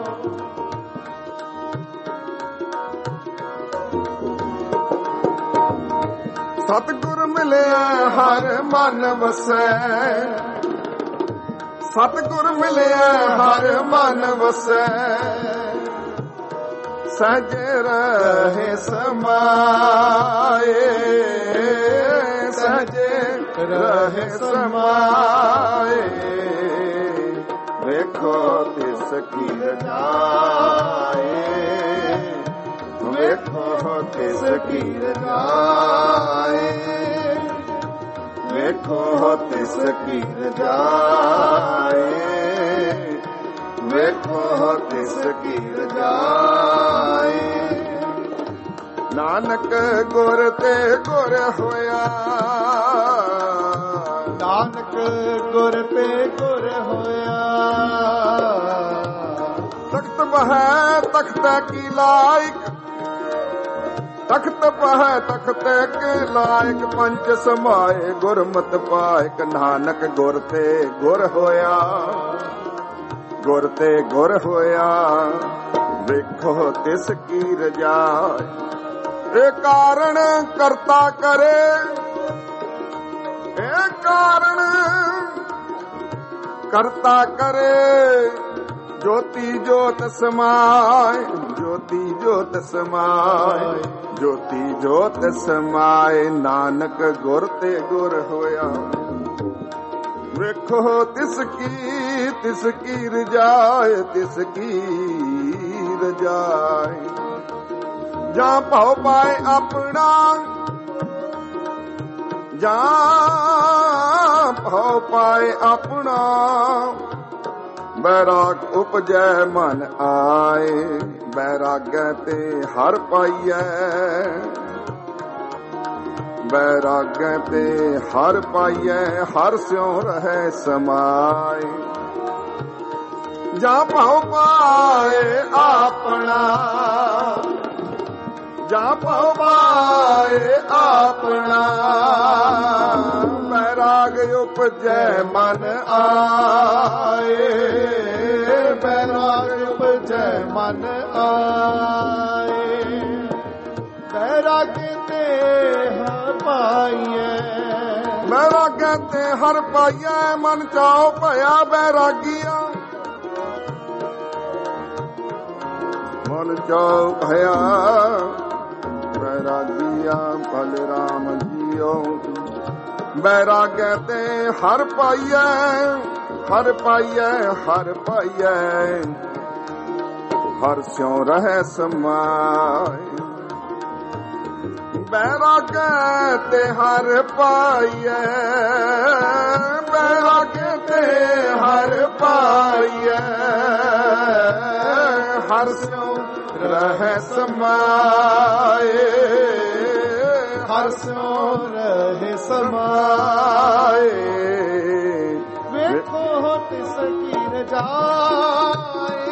ਸਤਿਗੁਰ ਮਿਲਿਆ ਹਰ ਮਨ ਵਸੈ, ਸਤਿਗੁਰ ਮਿਲਿਆ ਹਰ ਮਨ ਵਸੈ, ਸਹਿਜੇ ਰਹੇ ਸਮਾਏ, ਸਹਿਜੇ ਰਹੇ ਸਮਾਏ। ਵੇਖੋ ਤਿਸ ਕੀ ਰਜਾਏ, ਵੇਖੋ ਤਿਸ ਕੀ ਰਜਾਏ, ਵੇਖੋ ਤਿਸ ਕੀ ਰਜਾਏ, ਵੇਖੋ ਤਿਸ ਕੀ ਰਜਾਏ। ਨਾਨਕ ਗੁਰ ਤੇ ਗੁਰ ਹੋਇਆ, ਨਾਨਕ ਗੁਰ ਤੇ ਗੁਰ ਹੋਇਆ। ਤਖਤ ਬਹਿ ਤਖਤ ਕੀ ਲਾਇਕ, ਤਖਤ ਬਹਿ ਤਖਤ ਕੇ ਲਾਇਕ, ਪੰਜ ਸਮਾਏ ਗੁਰਮਤਿ ਪਾਇਕ। ਨਾਨਕ ਗੁਰ ਤੇ ਗੁਰ ਹੋਇਆ, ਗੁਰ ਤੇ ਗੁਰ ਹੋਇਆ, ਵੇਖੋ ਤਿਸ ਕੀ ਰਜਾਏ। ਇਹ ਕਾਰਣ ਕਰਤਾ ਕਰੇ, ਇਹ ਕਾਰਣ ਕਰਤਾ ਕਰੇ, ਜੋਤੀ ਜੋਤ ਸਮਾਏ, ਜੋਤੀ ਜੋਤ ਸਮਾਏ, ਜੋਤੀ ਜੋਤ ਸਮਾਏ। ਨਾਨਕ ਗੁਰ ਤੇ ਗੁਰ ਹੋਇਆ, ਵੇਖੋ ਤਿਸ ਕੀ ਤਿਸ ਕੀ ਰਜਾਏ, ਤਿਸ ਕੀ ਰਜਾਏ। ਜਾਂ ਭਉ ਪਾਏ ਆਪਣਾ, ਜਾਂ ਭਉ ਪਾਏ ਆਪਣਾ, ਬੈਰਾਗ ਉਪਜੈ ਮਨ ਆਏ। ਬੈਰਾਗੈ ਤੇ ਹਰ ਪਾਈਐ, ਬੈਰਾਗੈ ਤੇ ਹਰ ਪਾਈਐ, ਹਰ ਸਿਉ ਰਹੈ ਸਮਾਏ। ਜਾਂ ਭਉ ਪਾਏ ਆਪਣਾ, ਜਾਂ ਭਉ ਪਾਏ ਆਪਣਾ, ਬੈਰਾਗ ਉਪਜੈ ਮਨ ਆਏ, ਬੈਰਾਗ ਉਪਜੈ ਮਨ ਆਏ। ਬੈਰਾਗ ਤੇ ਹਰ ਪਾਈਐ, ਬੈਰਾਗ ਤੇ ਹਰ ਪਾਈਐ, ਮਨ ਚਾਉ ਭਇਆ ਬੈਰਾਗੀਆ। ਮਨ ਚਾਉ ਭਇਆ ਬੈਰਾਗੀਆ, ਭਲ ਰਾਮ ਜੀਓ। ਬੈਰਾਗ ਤੇ ਹਰ ਪਾਈਐ, ਹਰ ਪਾਈਐ, ਹਰ ਪਾਈਐ, ਹਰ ਸਿਉ ਰਹੈ ਸਮਾਏ। ਬੈਰਾਗ ਤੇ ਹਰ ਪਾਈਐ, ਬੈਰਾਗ ਤੇ ਹਰ ਪਾਈਐ, ਹਰ ਸਿਉ ਰਹੈ ਸਮਾਏ, ਹਰ ਸਿਉ ਰਹੈ ਸਮਾਏ। ਵੇਖੋ ਤਿਸ ਕੀ ਰਜਾਏ,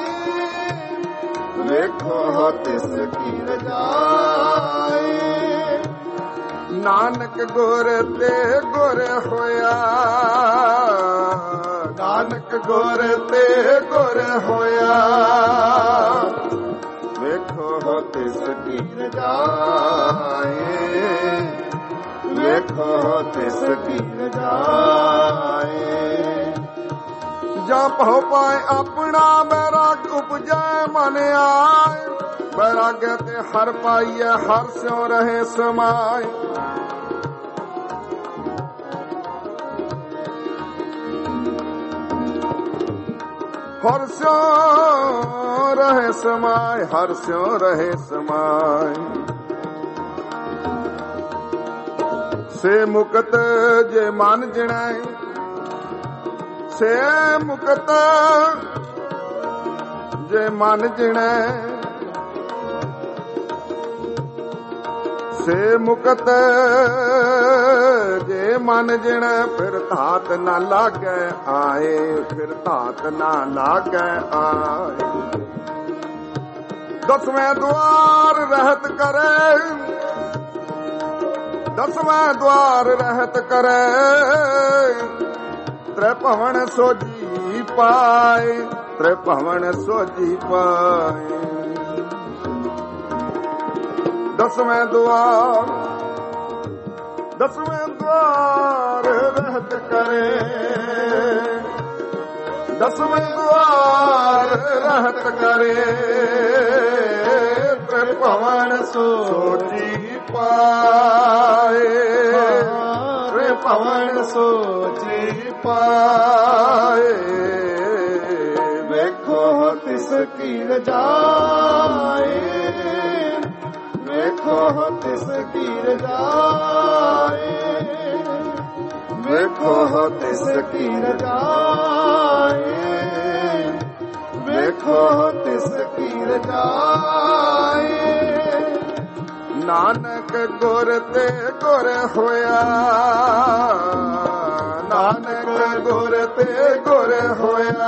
ਵੇਖੋ ਤਿਸ ਕੀ ਰਜਾਏ। ਨਾਨਕ ਗੁਰ ਤੇ ਗੁਰ ਹੋਇਆ, ਨਾਨਕ ਗੁਰ ਤੇ ਗੁਰ ਹੋਇਆ, ਵੇਖੋ ਤਿਸ ਕੀ ਰਜਾਏ, ਵੇਖੋ ਤਿਸ ਕੀ ਰਜਾਏ। ਜਾਂ ਭਉ ਪਾਏ ਆਪਣਾ, ਬੈਰਾਗ ਉਪਜੈ ਮਨ ਆਏ। ਬੈਰਾਗ ਤੇ ਹਰ ਪਾਈਐ, ਹਰ ਸਿਉ ਰਹੇ ਸਮਾਏ। ਹਰ ਸਿਉ ਰਹੇ ਸਮਾਏ, ਹਰ ਸਿਉ ਰਹੇ ਸਮਾਏ। ਸੇ ਮੁਕਤ ਜੇ ਮਨ ਜਿਣੈ, ਸੇ ਮੁਕਤ ਜੇ ਮਨ ਜਿਣੈ, ਸੇ ਮੁਕਤ ਜੇ ਮਨ ਜਿਣੈ। ਫਿਰ ਧਾਤ ਨਾ ਲਾਗੈ ਆਏ, ਫਿਰ ਧਾਤ ਨਾ ਲਾਗੈ ਆਏ। ਦਸਵੇਂ ਦੁਆਰ ਰਹਿਤ ਕਰੇ, ਦਸਵੇਂ ਦੁਆਰ ਰਹਿਤ ਕਰੇ, ਤ੍ਰਿਭਵਨ ਸੋਜੀ ਪਾਏ, ਤ੍ਰਿਭਵਨ ਸੋਜੀ ਪਾਏ। ਦਸਵੇਂ ਦੁਆਰ, ਦਸਵੇਂ ਦੁਆਰ ਰਹਿਤ ਕਰੇ, ਦਸਵੇਂ ਦੁਆਰ ਰਹਿਤ ਕਰੇ, ਤ੍ਰਿਭਵਨ ਸੋਜੀ ਪਾਏ, ਤ੍ਰਿਭਵਨ ਸੋਜੀ ਪਾਏ। ਵੇਖੋ ਤਿਸ ਕੀ ਰਜਾਏ, ਵੇਖੋ ਤਿਸ ਕੀ ਰਜਾਏ, ਵੇਖੋ ਤਿਸ ਕੀ ਰਜਾਏ, ਵੇਖੋ ਤਿਸ ਕੀ ਰਜਾਏ। ਨਾਨਕ ਗੁਰ ਤੇ ਗੁਰ ਹੋਇਆ, ਨਾਨਕ ਗੁਰ ਤੇ ਗੁਰ ਹੋਇਆ,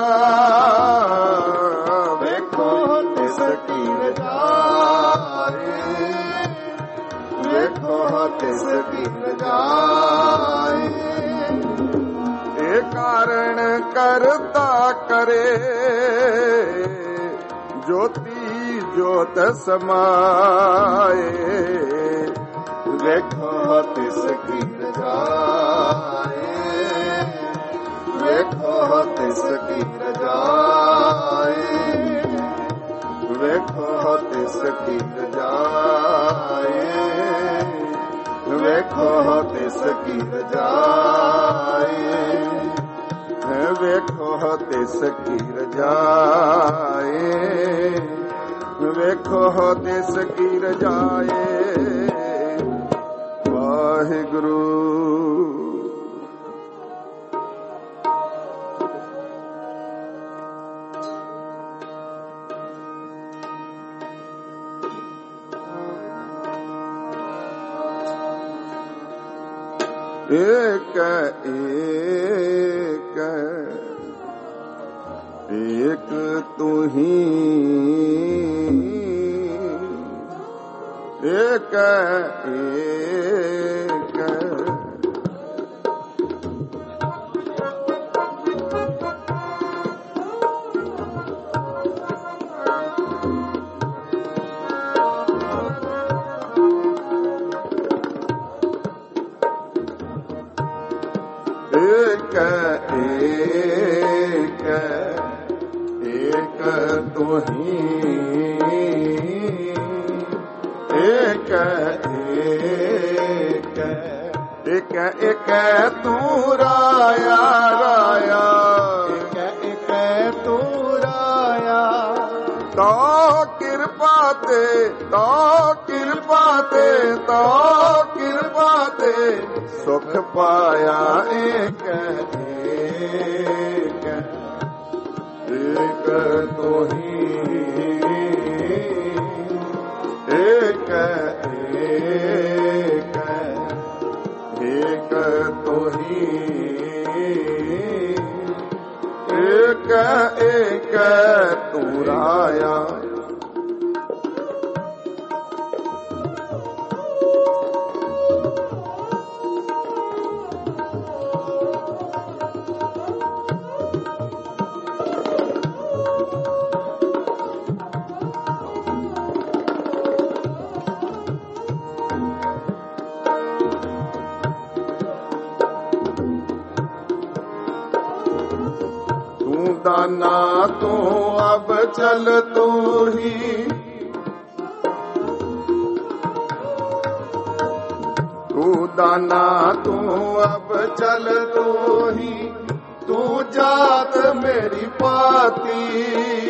ਵੇਖੋ ਤਿਸ ਕੀ ਰਜਾਏ, ਵੇਖੋ ਤਿਸ ਕੀ ਰਜਾਏ। ਇਹ ਕਾਰਣ ਕਰਤਾ ਕਰੇ, ਜੋਤੀ ਜੋਤ ਸਮਾਏ, ਵੇਖੋ ਤਿਸ ਕੀ ਰਜਾਏ, ਵੇਖੋ ਤਿਸ ਕੀ ਰਜਾਏ, ਵੇਖੋ ਤਿਸ ਕੀ ਰਜਾਏ, ਵੇਖੋ ਤਿਸ ਕੀ ਰਜਾਏ, ਵੇਖੋ ਤਿਸ ਕੀ ਰਜਾਏ, ਵੇਖੋ ਤਿਸ ਕੀ ਰਜਾਏ। ਵਾਹਿਗੁਰੂ। ਏਕ ਏਕ ਏਕ ਤੂੰ ਹੀ, ਏਕ ਏਕ ਏਕ ਏਕ ਏਕ ਤੂੰ ਹੀ, ਏਕ ਏਕ ਏਕ ਏਕ ਤੂੰ ਰਾਇਆ ਰਾਇਆ, ਏਕ ਏਕ ਤੂੰ ਰਾਇਆ। ਤੋ ਕਿਰਪਾ ਤੇ, ਤੋ ਕਿਰਪਾ ਤੇ, ਤੋ ਕਿਰਪਾ ਤੇ ਸੁਖ ਪਾਇਆ। ਏਕ ਏਕ ਏਕ ਤੂੰ ਹੀ, ਏਕ ਏਕ ਏਕ ਤੂੰ ਹੀ, ਏਕ ਏਕ ਤੂੰ ਰਾਇਆ। दाना तू अब चल तू ही, तू दाना तू अब चल तू ही, तू जात मेरी पाती,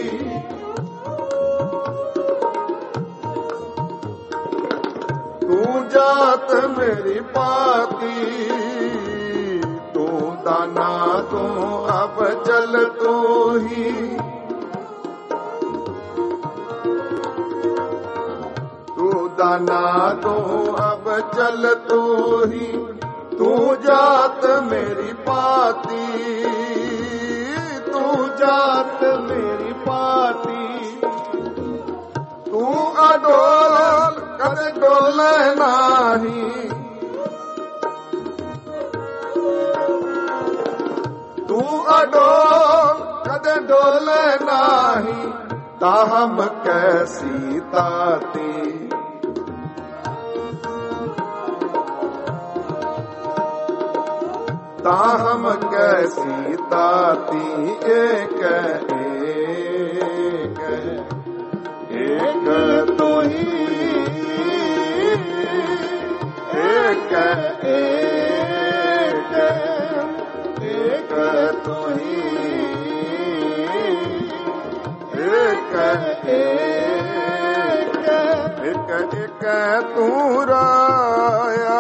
तू जात मेरी पाती। दाना तू अब चल तू ही, तू दाना तू अब चल तू ही, तू जात मेरी पाती, तू जात मेरी पाती। तू अडोल कदे डोले नाही, तू डोल कदे डोले नाही, ताहम कैसी ताती। ताहम कैसी ताती, एक एक एक तू ही, एक एक एक तू ही, एक एक एक एक तू राया,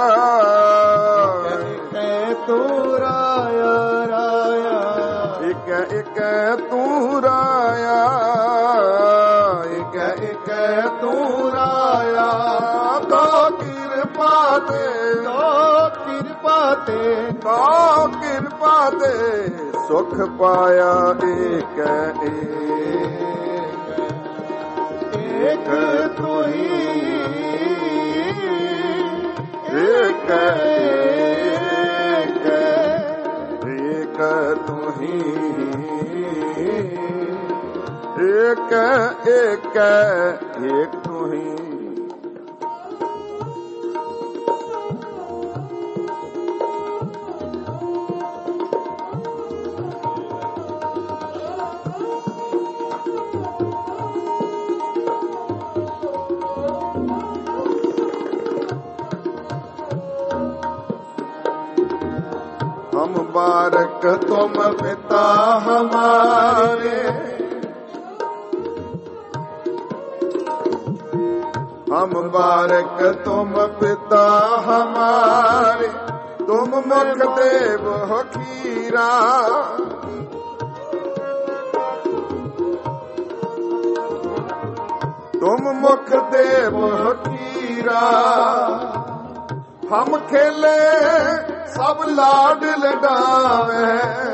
एक तू राया राया, एक एक तू राया, एक एक तू राया। तो कृपा ते, तो कृपा ते, तो कृपा ते सुख पाया, एक एक एक तू ही, एक एक एक तू ही, एक एक एक तू ही। हम बारक तुम पिता हमारे, हम बारक तुम पिता हमारे, तुम मुख देव हो खीरा। तुम मुख देव हो खीरा, हम खेले सब लाड लडावे,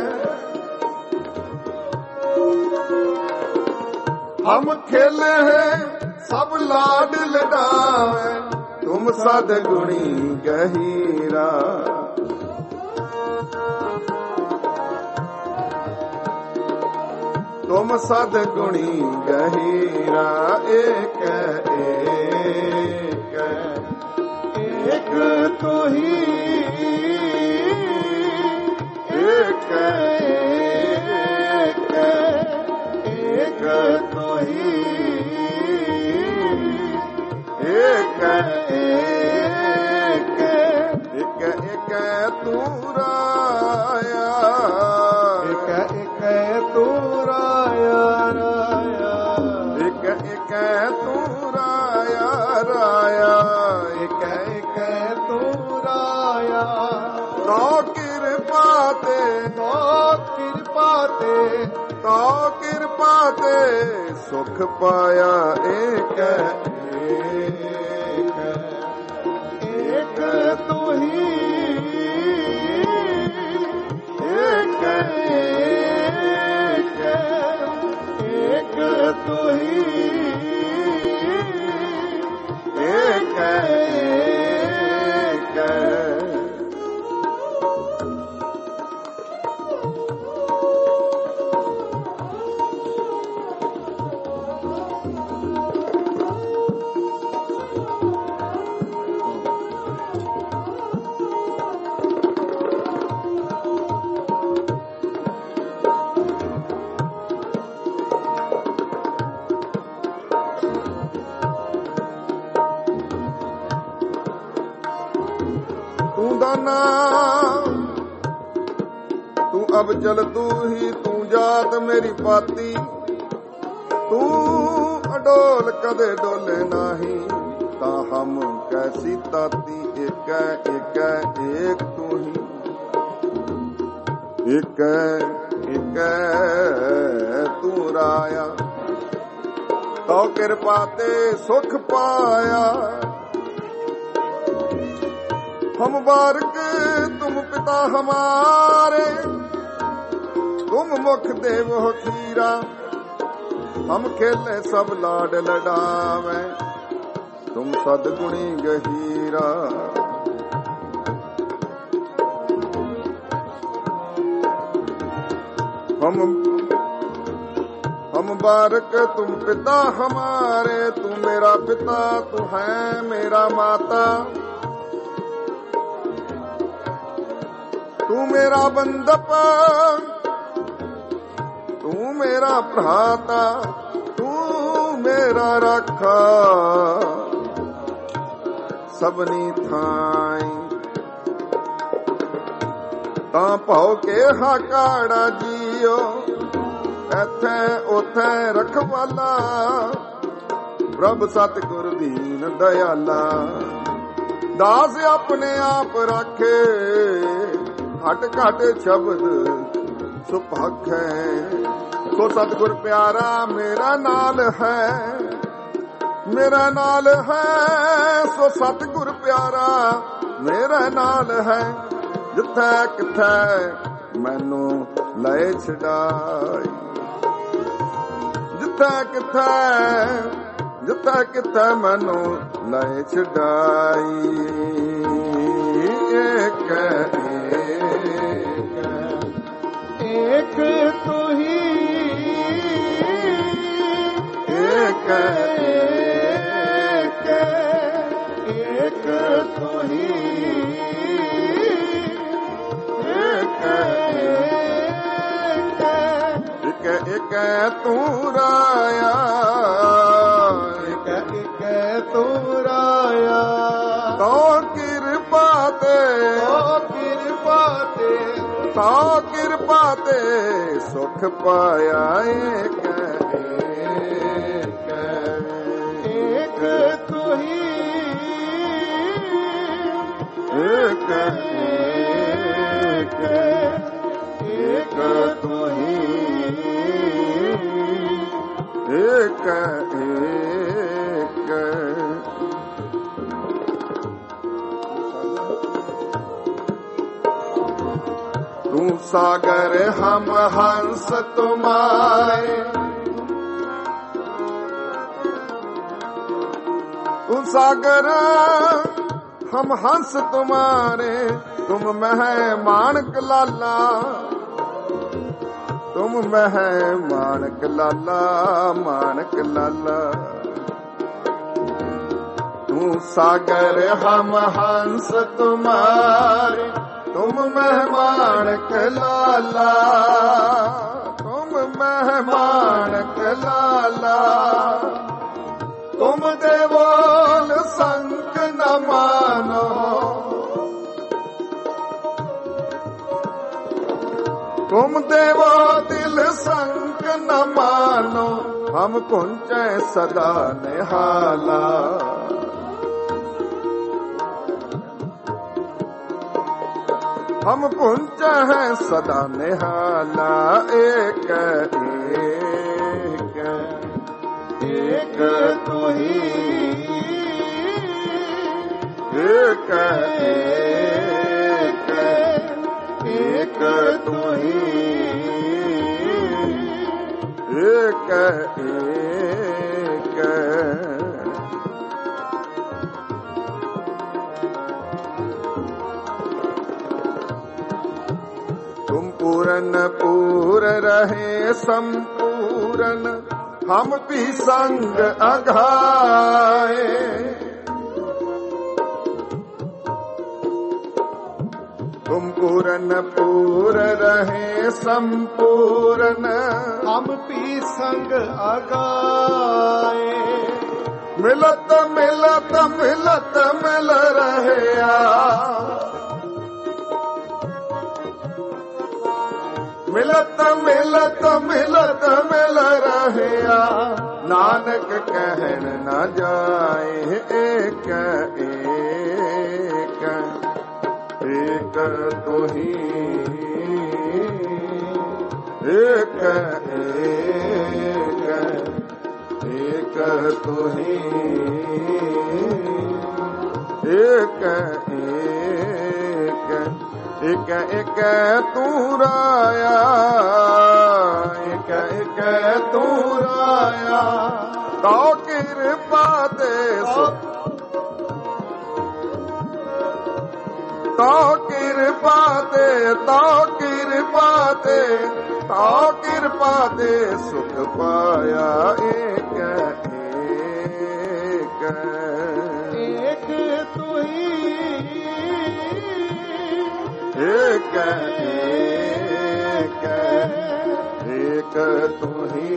हम खेले हैं सब लाड लडावे, तुम सदगुणी गहीरा। तुम सदगुणी गहीरा, एक एक एक तू ही, एक एक एक तू ही, एक एक एक एक तू राया, एक एक तू राया राया, एक एक तू राया राया, एक एक तू राया। तो कृपा ते, तो कृपा ते, तो कृपा ते सुख पाया, एक एक एक तू ही, एक एक एक तू ही, एक एक। तू दाना तू अब जल, तू ही तू जात मेरी पाती, तू अडोल कदे डोले नाही, ताहम कैसी ताती, एक एक एक तू ही, एक एक तू राया। तो कृपा ते सुख पाया, हम बारक तुम पिता हमारे, तुम मुख देव हो खीरा। हम खेले सब लाड लडावे, तुम सदगुणी गहीरा। हम हम बारक तुम पिता हमारे, तू मेरा पिता तू है मेरा माता, तू मेरा बंदप तू मेरा भ्राता, तू मेरा राखा सबनी थाई। ਤਾਂ ਭਾਉ ਕੇ ਹਾਕਾੜਾ ਜੀਓ, ਐਥੇ ਉਥੇ ਰਖਵਾਲਾ, ਪ੍ਰਭ ਸਤਿਗੁਰ ਦੀਨ ਦਇਆਲਾ। ਦਾਸ ਆਪਣੇ ਆਪ ਰਾਖੇ, ਹਟ ਘਟ ਸ਼ਬਦ ਸੁਭਾਖੈ। ਸੋ ਸਤਿਗੁਰ ਪਿਆਰਾ ਮੇਰਾ ਨਾਲ ਹੈ, ਮੇਰਾ ਨਾਲ ਹੈ। ਸੋ ਸਤਿਗੁਰ ਪਿਆਰਾ ਮੇਰਾ ਨਾਲ ਹੈ, ਜਿੱਥੇ ਕਿੱਥੇ ਮੈਨੂੰ ਲੈ ਛਡਾਈ। ਜਿੱਥੇ ਕਿੱਥੇ ਜਿੱਥੇ ਕਿੱਥੇ ਮੈਨੂੰ ਲੈ ਛਡਾਈ। ਏਕ ਏਕ ਤੂੰ ਹੀ, ਏਕ ਏਕ ਤੂੰ ਹੀ, ਇੱਕ ਇੱਕ ਤੂੰ ਰਾਇਆ, ਇੱਕ ਇੱਕ ਤੂੰ ਰਾਇਆ। ਤੋ ਕਿਰਪਾ ਤੇ, ਤੋ ਕਿਰਪਾ ਤੇ, ਤੋ ਕਿਰਪਾ ਤੇ ਸੁਖ ਪਾਇਆ। ਇੱਕ ਏਕ ਤੂੰ ਹੀ, ਏਕ ਏਕ ਤੂੰ ਹੀ, ਏਕ ਏਕ। ਤੂੰ ਸਾਗਰ ਹਮ ਹੰਸ ਤੁਮਾਰੇ, ਤੂੰ ਸਾਗਰ हम हंस तुम्हारे, तुम मह माणक लाला, तुम मह माणक लाला, माणक लाला। तू सागर हम हंस तुम्हारे, तुम मह माणक लाला, तुम मह माणक लाला। तुम देवोल संक न मानो, तुम देवो दिल संक न मानो, हम कुंचे सदा निहाला। हम कुंचे हैं सदा निहाला। एक एक एक तू ही, एक एक एक तू ही, एक एक। तुम पूरन पूर रहे संपूरन, हम भी संग अघाए। तुम पूरन पूर रहे संपूर्ण, हम भी संग अगाए। मिलत मिलत मिलत मिल रहे मिलत मिलत मिलत मिल रहे। नानक कहन न जाए एक एक एक तू ही, एक एक एक तू ही, एक एक एक एक तू राया, एक एक तू राया। तो कृपा दे तो ਤਾ ਕਿਰਪਾ ਤੇ ਤਾ ਕਿਰਪਾ ਤੇ ਤਾ ਕਿਰਪਾ ਤੇ ਸੁਖ ਪਾਇਆ ਏਕ ਏਕ ਏਕ ਤੁਹੀ ਏਕ ਏਕ ਏਕ ਤੁਹੀ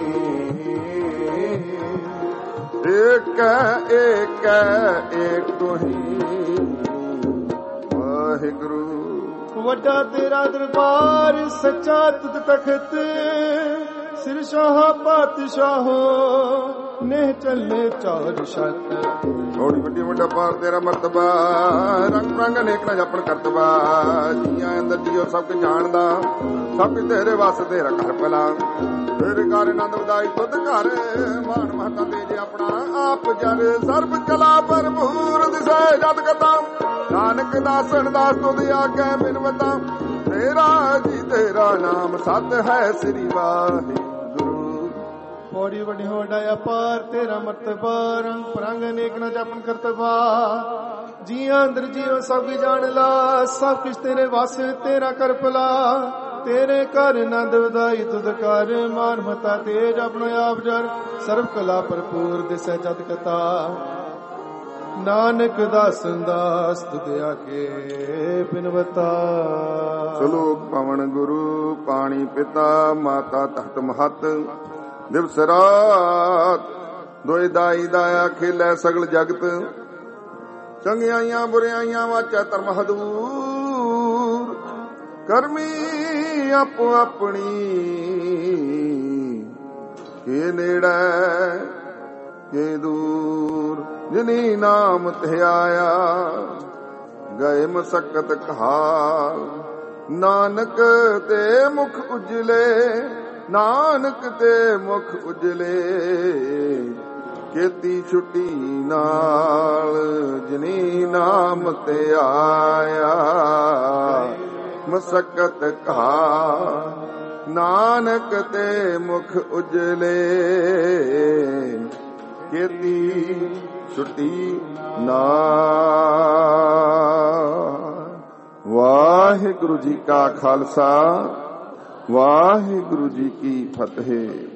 ਏਕ ਏਕ ਏਕ ਤੁਹੀ ਵਾਹਿਗੁਰੂ। ਵੱਡਾ ਤੇਰਾ ਦਰਬਾਰ ਸੱਚਾ ਤੁਧ ਤਖਤ ਸਿਰ ਸ਼ਾਹ ਪਾਤਸ਼ਾਹੋ ਨੇ ਚੱਲੇ ਚਾਰ ਛੱਤ। ਥੋੜੀ ਵੱਡੀ ਵੱਡਾ ਪਾਰ ਤੇਰਾ ਮਰਤਬਾ ਰੰਗ ਰੰਗ ਅਨੇਕ ਨਾ ਜਾਪਣ ਕਰਤਬਾ ਜੀਆਂ ਅੰਦਰ ਜੀਓ ਸਭ ਕੁਝ ਜਾਣਦਾ ਸਭ ਕੁਝ ਤੇਰੇ ਵਾਸਤੇ ਤੇਰਾ ਘਰ ਭਲਾ ਤੇਰੇ ਘਰ ਆਨੰਦ ਵਧਾਈ ਤੁਧ ਘਰ ਮਾਣ ਮਹਤਾ ਦੇ ਜੇ ਆਪਣਾ ਆਪ ਜਰ ਸਰਬ ਕਲਾ ਭਰਪੂਰ ਦਿਸੈ ਜਦ ਕਤਾ ਨਾਨਕ ਦਾਸਨ ਦਾਸ ਤੁਧ ਆਗੇ ਬਿਨਵਤਾ ਤੇਰਾ ਜੀ ਤੇਰਾ ਨਾਮ ਸਤ ਹੈ ਸ੍ਰੀ ਵਾਹਿਗੁਰੂ। ਬੜੀ ਵੱਡੀ ਹੋਡਾ ਅਪਾਰ ਤੇਰਾ ਮਰਤਬਾ ਰੰਗ ਪਰੰਗ ਅਨੇਕ ਨਾ ਜਾਪਨ ਕਰਤਬਾ ਜੀਆਂ ਅੰਦਰ ਜੀਓ ਸਭ ਜਾਣ ਲਾ ਸਭ ਕੁਛ ਤੇਰੇ ਵਸ ਤੇਰਾ ਕਰ ਭਲਾ ਤੇਰੇ ਘਰ ਆਨੰਦ ਵਧਾਈ ਤੁਧ ਕਰ ਮਾਨ ਮਤਾ ਤੇਜ ਆਪਣਾ ਆਪ ਜਰ ਸਰਬ ਕਲਾ ਭਰਪੂਰ ਦਿਸੈ ਜਤ ਕਤਾ ਨਾਨਕ ਦਾਸਨ ਦਾਸ ਤੁਧ ਆਗੇ ਬਿਨਵਤਾ। ਸਲੋਕ ਪਵਨ ਗੁਰੂ ਪਾਣੀ ਪਿਤਾ ਮਾਤਾ ਤਖਤ ਮਹਤ ਦਿਵਸ ਰਾਤ ਦੋਇ ਦਾਈ ਦਾਇਆ ਖੇਲੇ ਸਗਲ ਜਗਤ ਚੰਗਿਆਈਆਂ ਬੁਰਿਆਈਆਂ ਵਾਚੈ ਧਰਮ ਹਦੂਰ ਕਰਮੀ ਆਪੋ ਆਪਣੀ ਕੇ ਨੇੜੇ ਕੇ ਦੂਰ ਜਿਨੀ ਨਾਮ ਧਿਆਇਆ ਗਏ ਮਸਕਤ ਕਹਾਲ ਨਾਨਕ ਤੇ ਮੁਖ ਉਜਲੇ ਨਾਨਕ ਤੇ ਮੁਖ ਉਜਲੇ ਕੀਤੀ ਛੁੱਟੀ ਨਾਲ ਜਿਨੀ ਨਾਮ ਤੇ ਆਇਆ ਮਸਕਤ ਕਹਾ ਨਾਨਕ ਤੇ ਮੁਖ ਉਜਲੇ ਕੀਤੀ ਛੁੱਟੀ ਨਾਲ। ਵਾਹਿਗੁਰੂ ਜੀ ਕਾ ਖਾਲਸਾ ਵਾਹਿਗੁਰੂ ਜੀ ਕੀ ਫਤਿਹ।